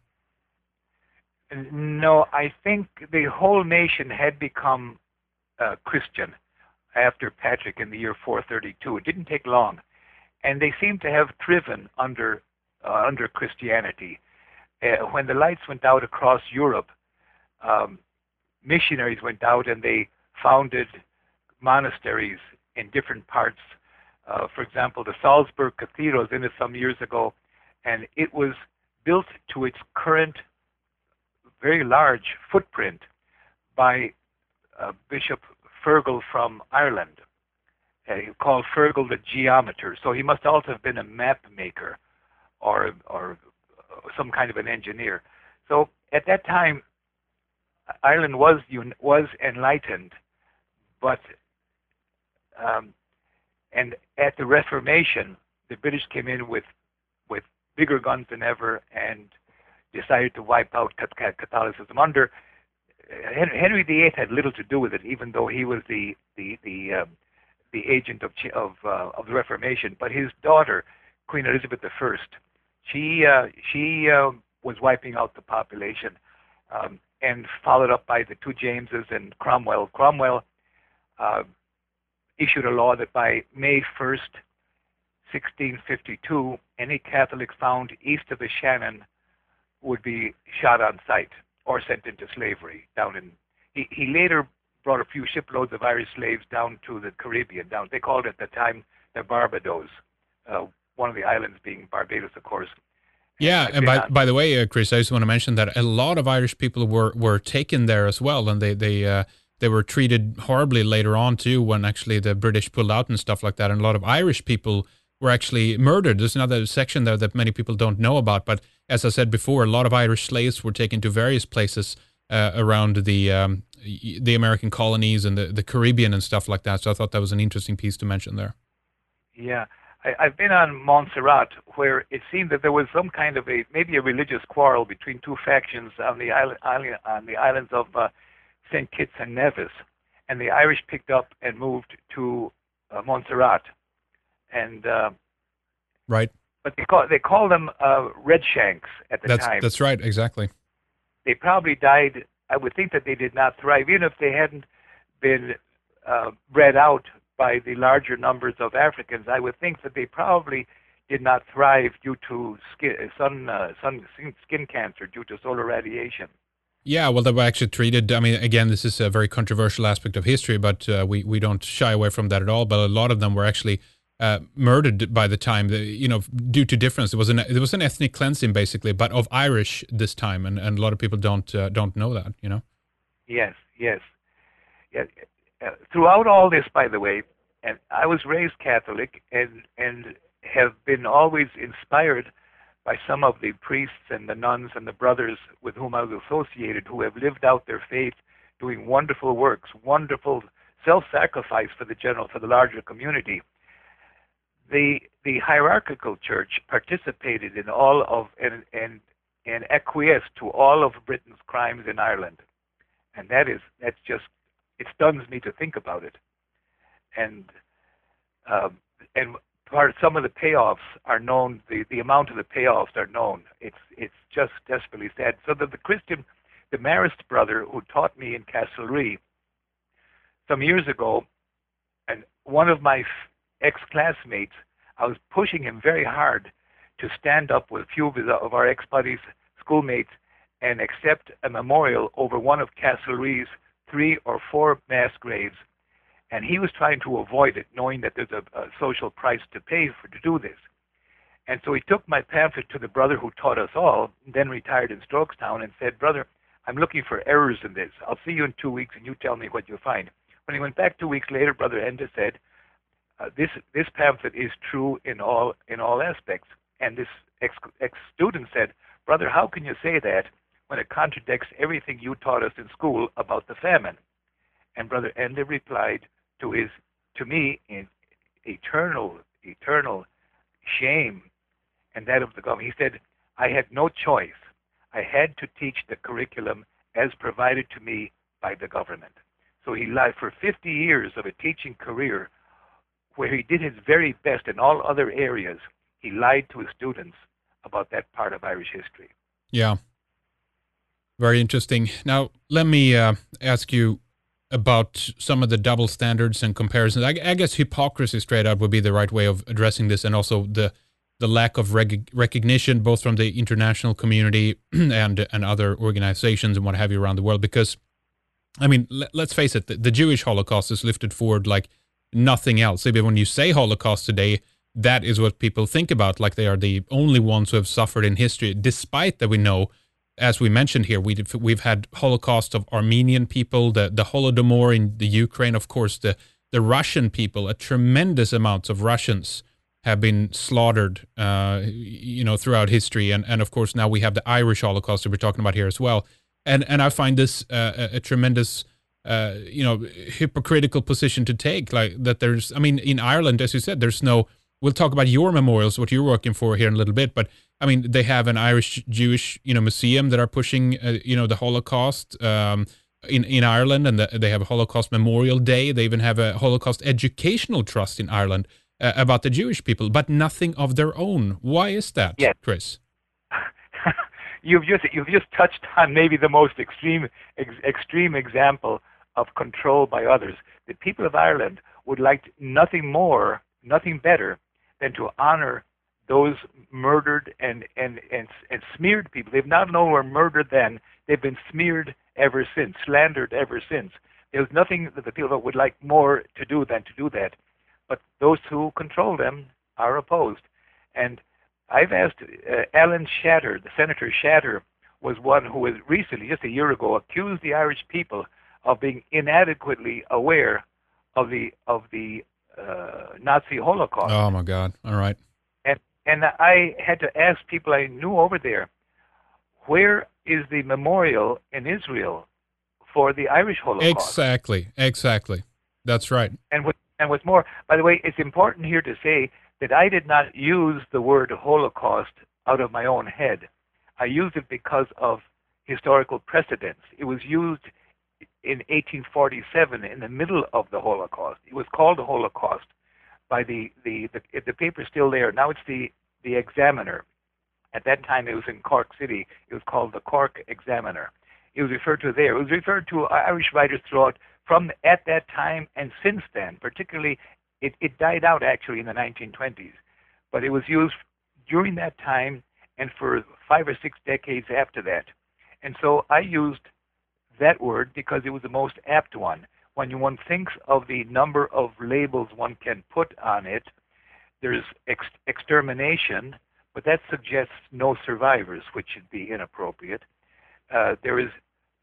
No, I think the whole nation had become Christian after Patrick in the year 432. It didn't take long, and they seem to have thriven under Christianity. When the lights went out across Europe, missionaries went out and they founded monasteries in different parts. For example, the Salzburg Cathedral was in it some years ago, and it was built to its current very large footprint by Bishop Fergal from Ireland, called Fergal the Geometer. So he must also have been a map maker or some kind of an engineer. So at that time, Ireland was enlightened, but and at the Reformation, the British came in with bigger guns than ever and decided to wipe out Catholicism. Under Henry VIII had little to do with it, even though he was the agent of the Reformation. But his daughter, Queen Elizabeth I, she was wiping out the population, and followed up by the 2 Jameses and Cromwell. Cromwell issued a law that by May 1st, 1652, any Catholic found east of the Shannon would be shot on sight or sent into slavery down in. He later brought a few shiploads of Irish slaves down to the Caribbean. They called it at the time the Barbados, one of the islands being Barbados, of course. Yeah, and by the way, Chris, I just want to mention that a lot of Irish people were taken there as well, and they were treated horribly later on too, when actually the British pulled out and stuff like that, and a lot of Irish people were actually murdered. There's another section there that many people don't know about, but as I said before, a lot of Irish slaves were taken to various places around the American colonies and the Caribbean and stuff like that. So I thought that was an interesting piece to mention there. Yeah, I've been on Montserrat, where it seemed that there was some kind of maybe a religious quarrel between 2 factions on the islands of St. Kitts and Nevis, and the Irish picked up and moved to Montserrat, and right. But they call them Redshanks at the time. That's right, exactly. They probably died. I would think that they did not thrive, even if they hadn't been bred out by the larger numbers of Africans. I would think that they probably did not thrive due to skin cancer, due to solar radiation. Yeah, well, they were actually treated. I mean, again, this is a very controversial aspect of history, but we don't shy away from that at all. But a lot of them were actually murdered by the time, due to difference. There was an ethnic cleansing, basically, but of Irish this time, and a lot of people don't know that, Yes. Throughout all this, by the way, and I was raised Catholic and have been always inspired by some of the priests and the nuns and the brothers with whom I was associated, who have lived out their faith, doing wonderful works, wonderful self-sacrifice for the larger community. the hierarchical church participated in all of and acquiesced to all of Britain's crimes in Ireland, and that's just, it stuns me to think about it. And some of the payoffs are known. The amount of the payoffs are known. It's just desperately sad. So that the Marist brother who taught me in Castlereagh some years ago, and one of my ex-classmates, I was pushing him very hard to stand up with a few of our ex-buddies, schoolmates, and accept a memorial over one of Castlereagh's 3 or 4 mass graves. And he was trying to avoid it, knowing that there's a social price to pay to do this. And so he took my pamphlet to the brother who taught us all, then retired in Strokestown, and said, "Brother, I'm looking for errors in this. I'll see you in 2 weeks, and you tell me what you find." When he went back 2 weeks later, Brother Enda said, this pamphlet is true in all aspects. And this ex-student said, "Brother, how can you say that when it contradicts everything you taught us in school about the famine?" And Brother Enda replied to me in eternal shame and that of the government. He said, "I had no choice. I had to teach the curriculum as provided to me by the government." So he lied for 50 years of a teaching career where he did his very best in all other areas. He lied to his students about that part of Irish history. Yeah. Very interesting. Now, let me ask you about some of the double standards and comparisons. I guess hypocrisy straight out would be the right way of addressing this, and also the lack of recognition both from the international community and other organizations and what have you around the world. Because, I mean, let's face it, the Jewish Holocaust is lifted forward like nothing else. Maybe when you say Holocaust today, that is what people think about, like they are the only ones who have suffered in history, despite that we know, as we mentioned here, we've had Holocaust of Armenian people, the Holodomor in the Ukraine, of course, the Russian people, a tremendous amounts of Russians have been slaughtered, throughout history. And of course, now we have the Irish Holocaust that we're talking about here as well. And I find this a tremendous, hypocritical position to take, like that in Ireland, as you said, there's no, we'll talk about your memorials, what you're working for here in a little bit, but I mean, they have an Irish Jewish, museum that are pushing, the Holocaust in Ireland, and they have a Holocaust Memorial Day. They even have a Holocaust Educational Trust in Ireland about the Jewish people, but nothing of their own. Why is that, yes. Chris? You've just touched on maybe the most extreme example of control by others. The people of Ireland would like nothing better than to honor those murdered and smeared people. They've not only were murdered then, they've been smeared ever since, slandered ever since. There's nothing that the people would like more to do than to do that. But those who control them are opposed. And I've asked Alan Shatter, the Senator Shatter, was one who was recently, just a year ago, accused the Irish people of being inadequately aware of the Nazi Holocaust. Oh my God! All right. And I had to ask people I knew over there, where is the memorial in Israel for the Irish Holocaust? Exactly. That's right. And what's more, by the way, it's important here to say that I did not use the word Holocaust out of my own head. I used it because of historical precedents. It was used in 1847 in the middle of the Holocaust. It was called the Holocaust by the paper's still there. Now it's the Examiner. At that time it was in Cork City. It was called the Cork Examiner. It was referred to there. It was referred to Irish writers throughout from at that time and since then. Particularly, it died out actually in the 1920s, but it was used during that time and for 5 or 6 decades after that. And so I used that word because it was the most apt one. When one thinks of the number of labels one can put on it, there's extermination, but that suggests no survivors, which should be inappropriate. There is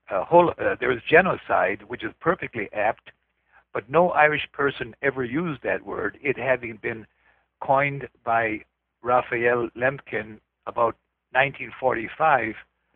genocide, which is perfectly apt, but no Irish person ever used that word, it having been coined by Raphael Lemkin about 1945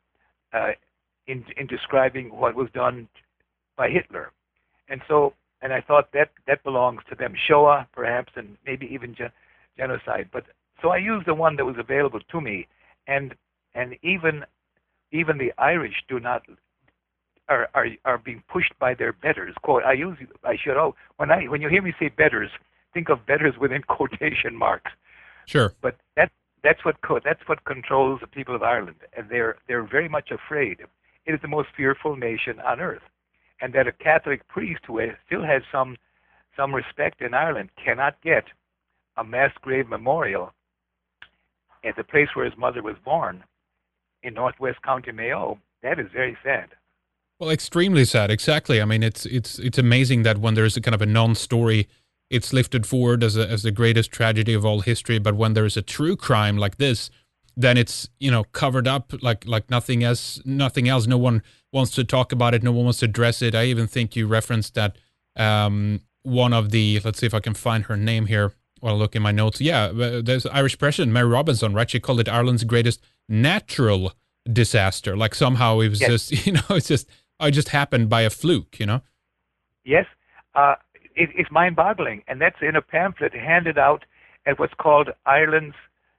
in describing what was done by Hitler. And I thought that belongs to them. Shoah, perhaps, and maybe even genocide. But so I used the one that was available to me, and even the Irish do not are being pushed by their betters. Quote, when you hear me say betters, think of betters within quotation marks. Sure. But that's what controls the people of Ireland, and they're very much afraid. It is the most fearful nation on earth, and that a Catholic priest who still has some respect in Ireland cannot get a mass grave memorial at the place where his mother was born in Northwest County Mayo. That is very sad. Well, extremely sad. Exactly. I mean, it's amazing that when there's a kind of a non-story, it's lifted forward as the greatest tragedy of all history. But when there is a true crime like this, then it's covered up like nothing else. No one wants to talk about it. No one wants to address it. I even think you referenced that one of the, let's see if I can find her name here while I look in my notes. Yeah, there's Irish President Mary Robinson, right? She called it Ireland's greatest natural disaster. Like somehow it was just, it just happened by a fluke, Yes. It's mind-boggling, and that's in a pamphlet handed out at what's called Ireland's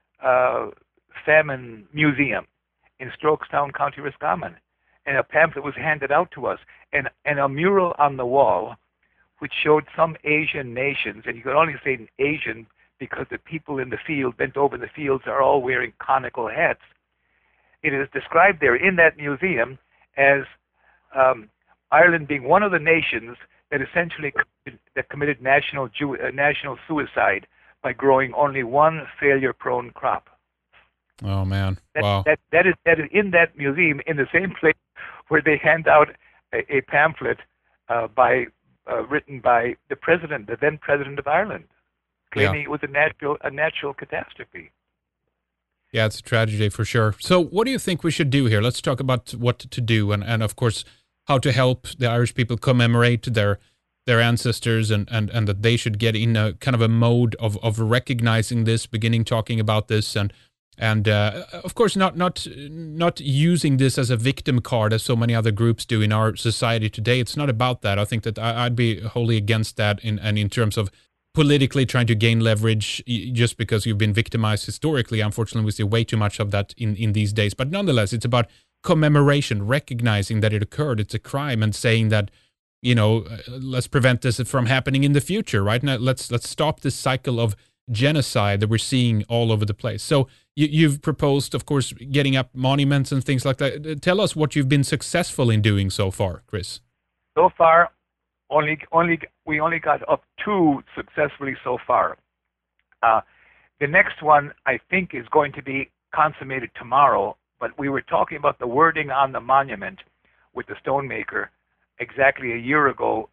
Famine Museum in Strokestown, County Roscommon. And a pamphlet was handed out to us, and a mural on the wall which showed some Asian nations, and you could only say Asian because the people in the field, bent over in the fields, are all wearing conical hats. It is described there in that museum as Ireland being one of the nations that essentially committed national suicide by growing only one failure-prone crop. Oh man! Wow. That is in that museum, in the same place where they hand out a pamphlet written by the then president of Ireland, claiming it was a natural catastrophe. Yeah, it's a tragedy for sure. So what do you think we should do here? Let's talk about what to do and of course, how to help the Irish people commemorate their ancestors and that they should get in a kind of a mode of recognizing this, beginning talking about this and of course not using this as a victim card as so many other groups do in our society today. It's not about that. I think that I'd be wholly against that in terms of politically trying to gain leverage just because you've been victimized historically. Unfortunately, we see way too much of that in these days. But nonetheless, it's about commemoration, recognizing that it occurred, it's a crime, and saying that, let's prevent this from happening in the future, right? Now, let's stop this cycle of genocide that we're seeing all over the place. So you've proposed, of course, getting up monuments and things like that. Tell us what you've been successful in doing so far, Chris. So far, we only got up 2 successfully so far. The next one, I think, is going to be consummated tomorrow, but we were talking about the wording on the monument with the stonemaker exactly a year ago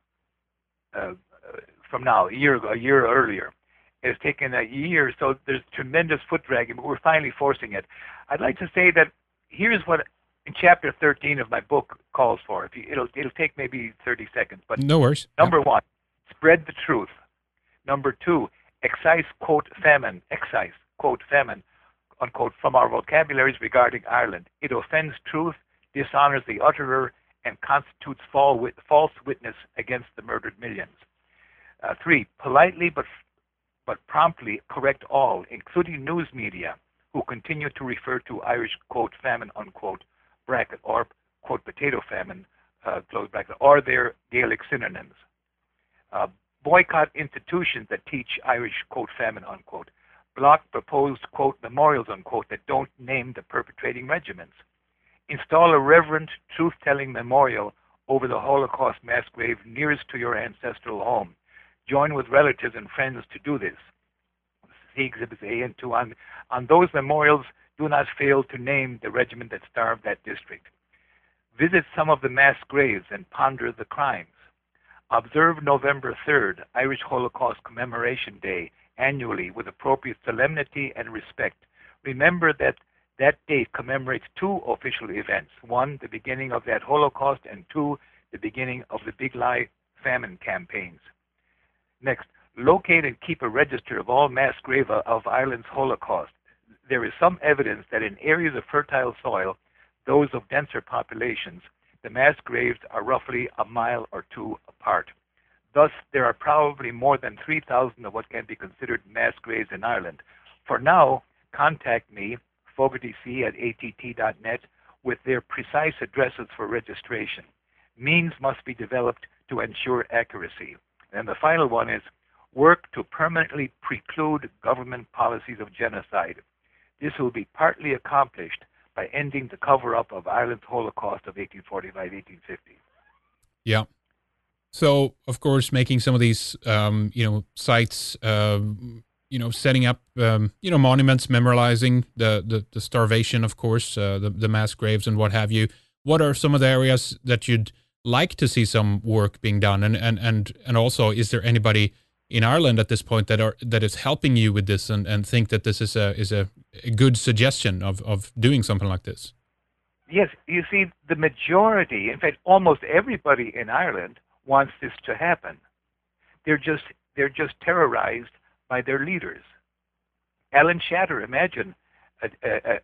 from now, a year earlier. It's taken a year, so there's tremendous foot dragging, but we're finally forcing it. I'd like to say that here's what in chapter 13 of my book calls for. It'll take maybe 30 seconds, but no worries. Number 1, spread the truth. Number 2, excise quote famine, unquote, from our vocabularies regarding Ireland. It offends truth, dishonors the utterer, and constitutes false witness against the murdered millions. 3, politely but promptly correct all, including news media, who continue to refer to Irish quote famine, unquote, bracket, or quote potato famine, close bracket, or their Gaelic synonyms. Boycott institutions that teach Irish quote famine, unquote. Block proposed quote memorials, unquote, that don't name the perpetrating regiments. Install a reverent, truth-telling memorial over the Holocaust mass grave nearest to your ancestral home. Join with relatives and friends to do this. See Exhibits A and 2. On those memorials, do not fail to name the regiment that starved that district. Visit some of the mass graves and ponder the crimes. Observe November 3rd, Irish Holocaust Commemoration Day, annually with appropriate solemnity and respect. Remember that date commemorates 2 official events. 1, the beginning of that Holocaust, and 2, the beginning of the Big Lie famine campaigns. Next, locate and keep a register of all mass graves of Ireland's Holocaust. There is some evidence that in areas of fertile soil, those of denser populations, the mass graves are roughly a mile or 2 apart. Thus, there are probably more than 3,000 of what can be considered mass graves in Ireland. For now, contact me, fogartyc@att.net, with their precise addresses for registration. Means must be developed to ensure accuracy. And the final one is work to permanently preclude government policies of genocide. This will be partly accomplished by ending the cover-up of Ireland's Holocaust of 1845-1850. Yeah. So, of course, making some of these, sites, setting up, monuments, memorializing the starvation, of course, the mass graves and what have you. What are some of the areas that you'd like to see some work being done? And also, is there anybody in Ireland at this point that is helping you with this and think that this is a good suggestion of doing something like this? Yes, you see, the majority, in fact, almost everybody in Ireland wants this to happen. They're just terrorized by their leaders. Alan Shatter, imagine a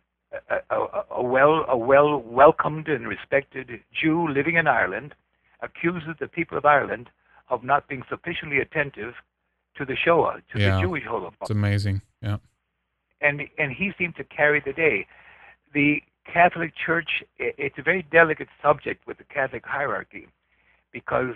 well welcomed and respected Jew living in Ireland, accuses the people of Ireland of not being sufficiently attentive to the Shoah, to the Jewish Holocaust. It's amazing. Yeah. And he seemed to carry the day. The Catholic Church, it's a very delicate subject with the Catholic hierarchy, because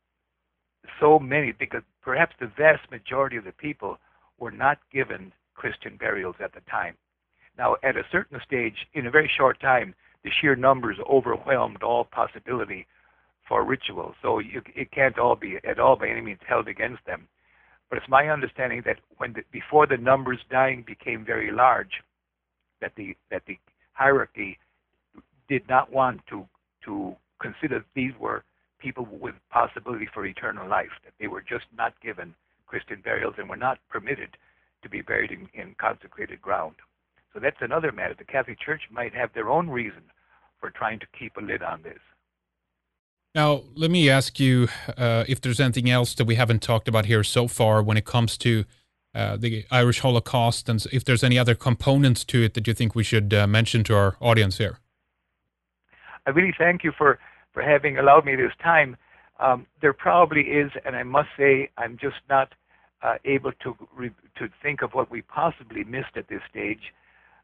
perhaps the vast majority of the people were not given Christian burials at the time. Now, at a certain stage, in a very short time, the sheer numbers overwhelmed all possibility for ritual. So it can't all be at all by any means held against them. But it's my understanding that before the numbers dying became very large, that the hierarchy did not want to consider these were people with possibility for eternal life, that they were just not given Christian burials and were not permitted to be buried in consecrated ground. So that's another matter. The Catholic Church might have their own reason for trying to keep a lid on this. Now, let me ask you if there's anything else that we haven't talked about here so far when it comes to the Irish Holocaust, and if there's any other components to it that you think we should mention to our audience here. I really thank you for having allowed me this time. There probably is, and I must say I'm just not able to think of what we possibly missed at this stage.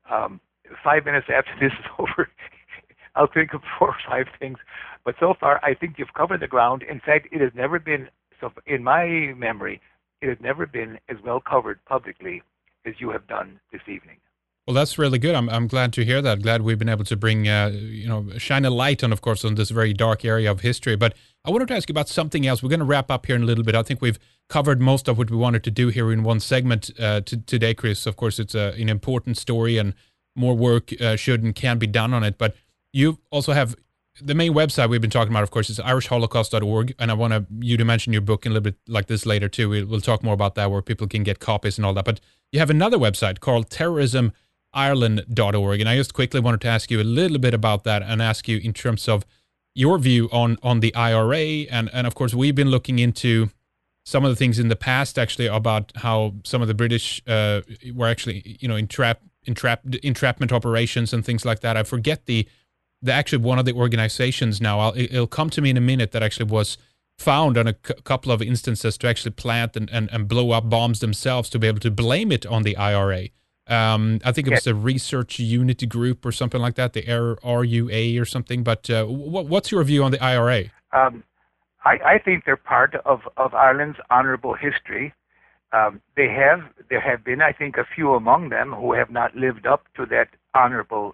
5 minutes after this is over, I'll think of 4 or 5 things. But so far, I think you've covered the ground. In fact, it has never been, so in my memory, it has never been as well covered publicly as you have done this evening. Well, that's really good. I'm glad to hear that. Glad we've been able to bring, shine a light on, of course, on this very dark area of history. But I wanted to ask you about something else. We're going to wrap up here in a little bit. I think we've covered most of what we wanted to do here in one segment today, Chris. Of course, it's an important story and more work should and can be done on it. But you also have the main website we've been talking about, of course, is irishholocaust.org. And I want you to mention your book in a little bit like this later, too. We'll talk more about that, where people can get copies and all that. But you have another website called terrorismireland.org. And I just quickly wanted to ask you a little bit about that and ask you in terms of your view on the IRA. And of course, we've been looking into some of the things in the past, actually, about how some of the British were actually, entrapment operations and things like that. I forget the actually one of the organizations now, it'll come to me in a minute, that actually was found on a couple of instances to actually plant and blow up bombs themselves to be able to blame it on the IRA. I think it was the Research Unity Group or something like that, the RUA or something. But what's your view on the IRA? I think they're part of Ireland's honorable history. There have been, I think, a few among them who have not lived up to that honorable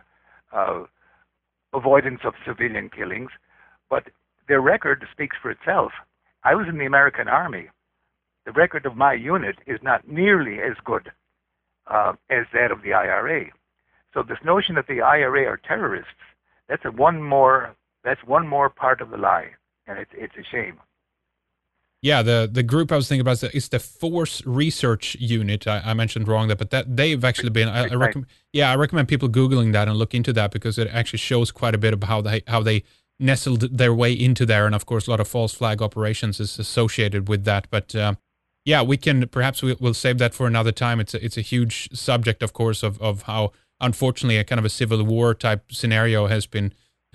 avoidance of civilian killings, but their record speaks for itself. I was in the American Army. The record of my unit is not nearly as good as that of the IRA. So this notion that the IRA are terrorists, that's one more part of the lie, and it's a shame. Yeah, the group I was thinking about is the Force Research Unit. I mentioned wrong there, but that they've actually been. I recommend people Googling that and look into that, because it actually shows quite a bit about how they nestled their way into there, and of course a lot of false flag operations is associated with that. But we'll save that for another time. It's a huge subject, of course, of how unfortunately a kind of a civil war type scenario has been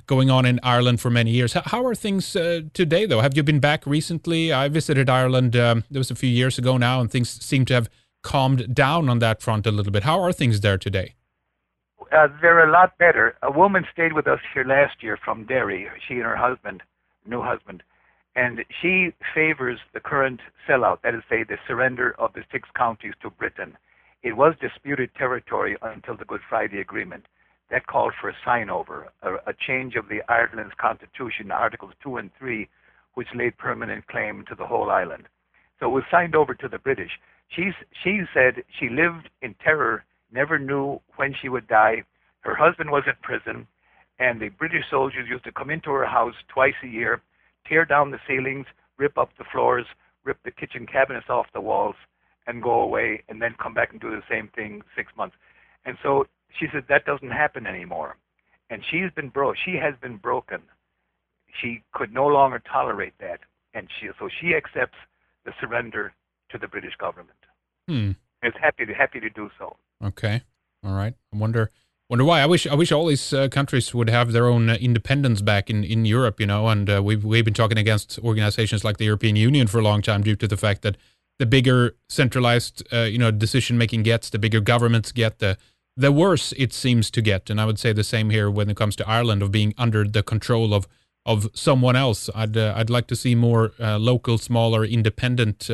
going on in Ireland for many years. How are things today, though? Have you been back recently? I visited Ireland, there was a few years ago now, and things seem to have calmed down on that front a little bit. How are things there today? They're a lot better. A woman stayed with us here last year from Derry, she and her husband, new husband, and she favors the current sellout, that is to say, the surrender of the 6 counties to Britain. It was disputed territory until the Good Friday Agreement. That called for a sign-over, a change of the Ireland's constitution, Articles 2 and 3, which laid permanent claim to the whole island. So it was signed over to the British. She said she lived in terror, never knew when she would die. Her husband was in prison, and the British soldiers used to come into her house twice a year, tear down the ceilings, rip up the floors, rip the kitchen cabinets off the walls, and go away, and then come back and do the same thing 6 months. And so she said that doesn't happen anymore. And she has been broken. She could no longer tolerate that. And so she accepts the surrender to the British government. Is happy to do so. Okay. All right. I wonder why. I wish all these countries would have their own independence back in Europe, and we've been talking against organizations like the European Union for a long time due to the fact that the bigger centralized decision making gets, the bigger governments get, the worse it seems to get. And I would say the same here when it comes to Ireland, of being under the control of someone else. I'd like to see more local, smaller, independent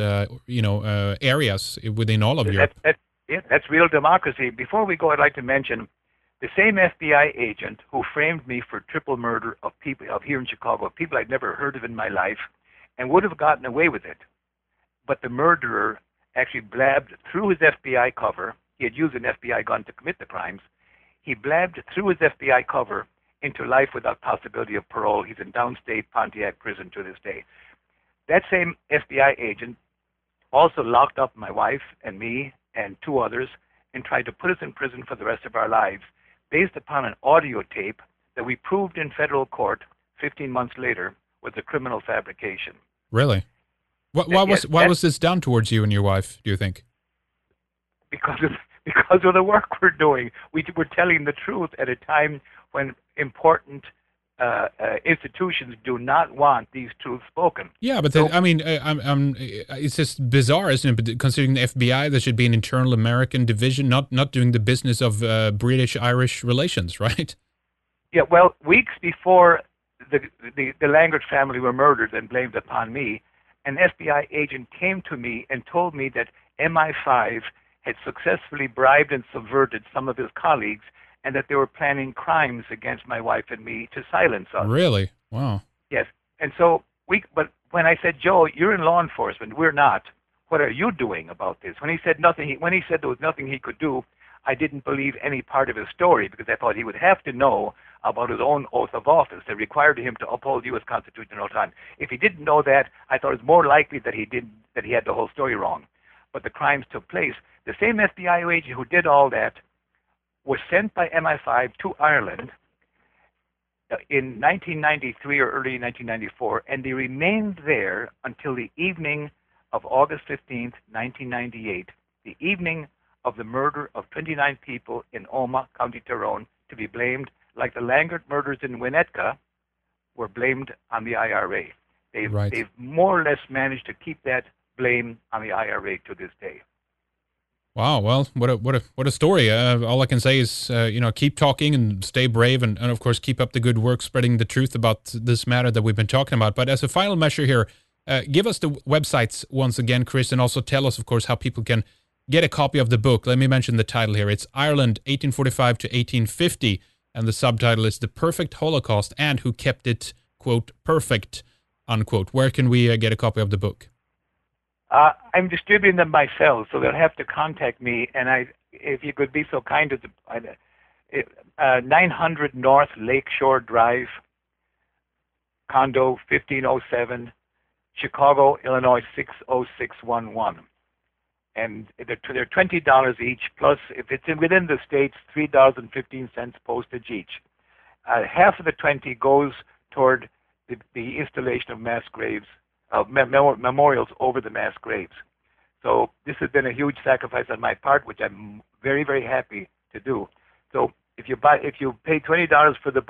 areas within all of Europe. That's real democracy. Before we go, I'd like to mention the same FBI agent who framed me for triple murder of people here in Chicago, people I'd never heard of in my life, and would have gotten away with it. But the murderer actually blabbed through his FBI cover. He had used an FBI gun to commit the crimes. He blabbed through his FBI cover into life without possibility of parole. He's in downstate Pontiac prison to this day. That same FBI agent also locked up my wife and me and 2 others and tried to put us in prison for the rest of our lives based upon an audio tape that we proved in federal court 15 months later was a criminal fabrication. Really? Why was this done towards you and your wife, do you think? Because of the work we're doing. We were telling the truth at a time when important institutions do not want these truths spoken. Yeah, but it's just bizarre, isn't it? But considering the FBI, there should be an internal American division, not doing the business of British-Irish relations, right? Yeah, well, weeks before the Langert family were murdered and blamed upon me, an FBI agent came to me and told me that MI5 had successfully bribed and subverted some of his colleagues, and that they were planning crimes against my wife and me to silence us. Really? Wow. Yes. And so but when I said, Joe, you're in law enforcement, we're not. What are you doing about this? When he said there was nothing he could do, I didn't believe any part of his story, because I thought he would have to know about his own oath of office that required him to uphold U.S. Constitution at all times. If he didn't know that, I thought it was more likely that he had the whole story wrong. But the crimes took place. The same FBI agent who did all that was sent by MI5 to Ireland in 1993 or early 1994, and they remained there until the evening of August 15th, 1998, the evening of the murder of 29 people in Omagh, County Tyrone, to be blamed, like the Langert murders in Winnetka, were blamed on the IRA. They've more or less managed to keep that blame on the IRA to this day. Wow. Well, what a story. All I can say is, keep talking and stay brave, and of course, keep up the good work spreading the truth about this matter that we've been talking about. But as a final measure here, give us the websites once again, Chris, and also tell us, of course, how people can get a copy of the book. Let me mention the title here. It's Ireland, 1845 to 1850, and the subtitle is The Perfect Holocaust and Who Kept It, quote, perfect, unquote. Where can we get a copy of the book? I'm distributing them myself, so they'll have to contact me. And if you could be so kind as 900 North Lakeshore Drive, condo 1507, Chicago, Illinois 60611. And they're $20 each, plus if it's within the states, $3.15 postage each. Half of the 20 goes toward the installation of mass graves, memorials over the mass graves. So this has been a huge sacrifice on my part, which I'm very, very happy to do. So if you pay $20 for the book,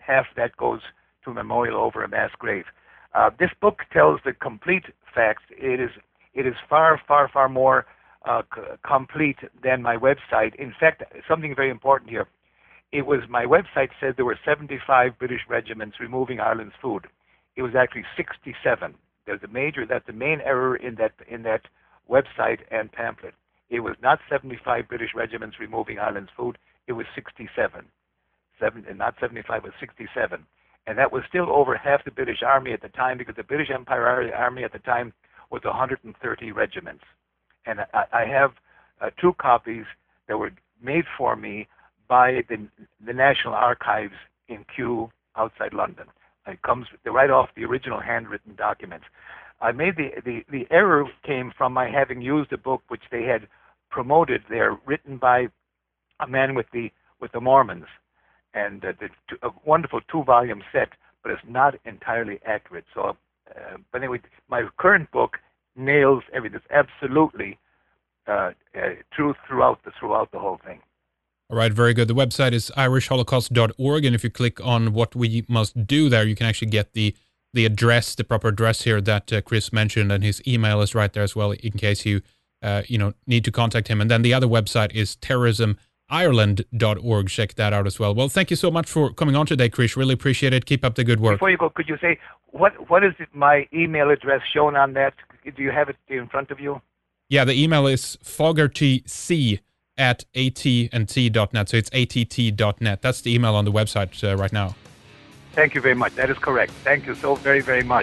half that goes to a memorial over a mass grave. This book tells the complete facts. It is far, far, far more complete than my website. In fact, something very important here. My website said there were 75 British regiments removing Ireland's food. It was actually 67. That's the main error in that website and pamphlet. It was not 75 British regiments removing Ireland's food. It was 67. Not 75, but 67. And that was still over half the British Army at the time, because the British Empire Army at the time was 130 regiments. And I have 2 copies that were made for me by the National Archives in Kew outside London. It comes right off the original handwritten documents. I made the error came from my having used a book which they had promoted there, written by a man with the Mormons, and a wonderful 2-volume set, but it's not entirely accurate. So, but anyway, my current book nails everything. It's absolutely true throughout the whole thing. All right, very good. The website is irishholocaust.org, and if you click on what we must do there, you can actually get the address, the proper address here that Chris mentioned, and his email is right there as well in case you need to contact him. And then the other website is terrorismireland.org. Check that out as well. Well, thank you so much for coming on today, Chris. Really appreciate it. Keep up the good work. Before you go, could you say what is my email address shown on that? Do you have it in front of you? Yeah, the email is fogartyc@att.net. So it's att.net. That's the email on the website right now. Thank you very much. That is correct. Thank you so very, very much.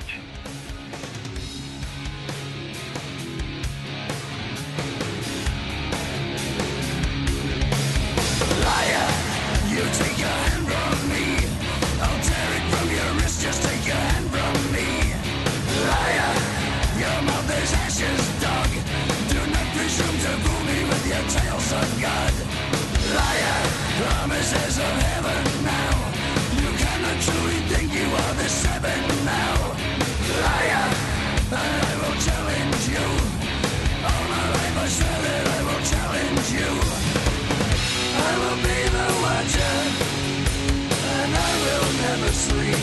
Liar, you take your hand from me. I'll tear it from your wrist, just take your hand from me. Liar, your mouth is ashes, dog. Do not presume to fool me with your tales of God. Liar, promises of heaven now. You cannot truly think you are the 7 now. Liar, I will challenge you. All my life I swear that I will challenge you. I will be the watcher, and I will never sleep.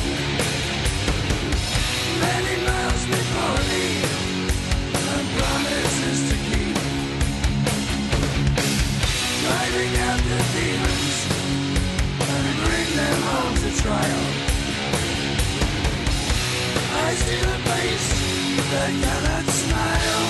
Many miles before me, and promises to keep. Driving out the demons, and bring them home to trial. I see the face that cannot smile.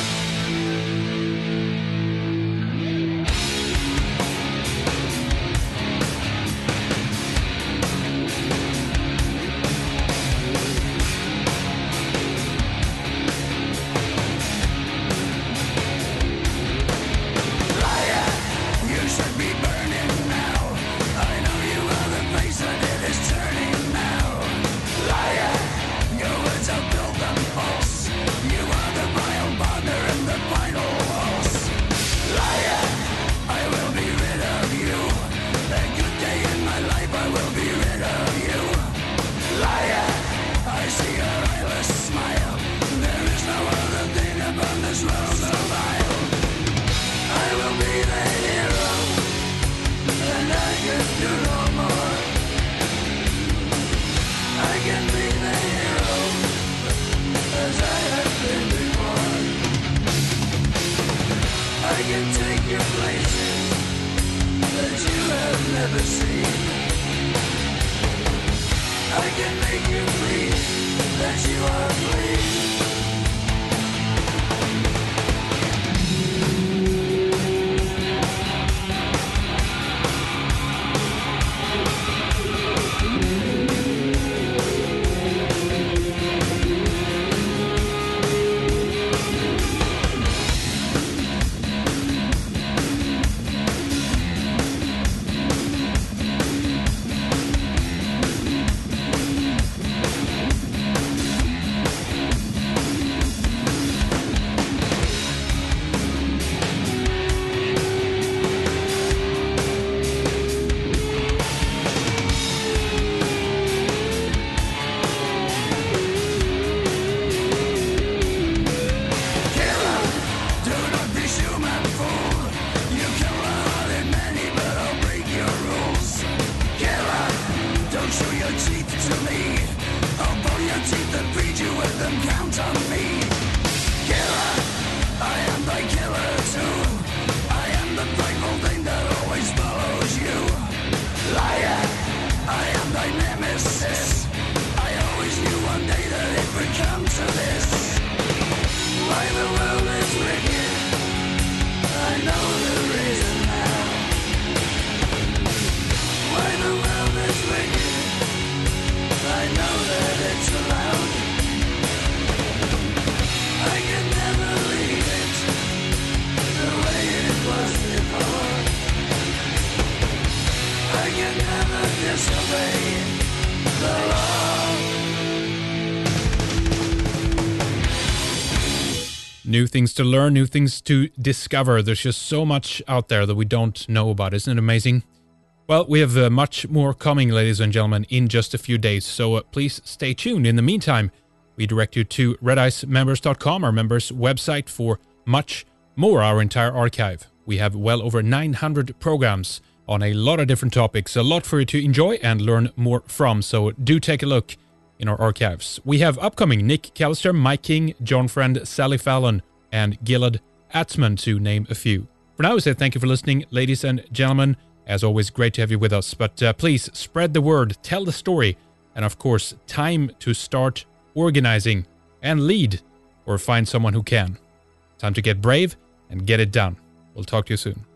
New things to learn, new things to discover. There's just so much out there that we don't know about. Isn't it amazing? Well, we have much more coming, ladies and gentlemen, in just a few days, so please stay tuned. In the meantime, we direct you to redicemembers.com, our members' website, for much more, our entire archive. We have well over 900 programs on a lot of different topics, a lot for you to enjoy and learn more from, so do take a look in our archives. We have upcoming Nick Callister, Mike King, John Friend, Sally Fallon, and Gilad Atzman, to name a few. For now, I say thank you for listening, ladies and gentlemen. As always, great to have you with us, but please spread the word, tell the story, and of course, time to start organizing and lead, or find someone who can. Time to get brave and get it done. We'll talk to you soon.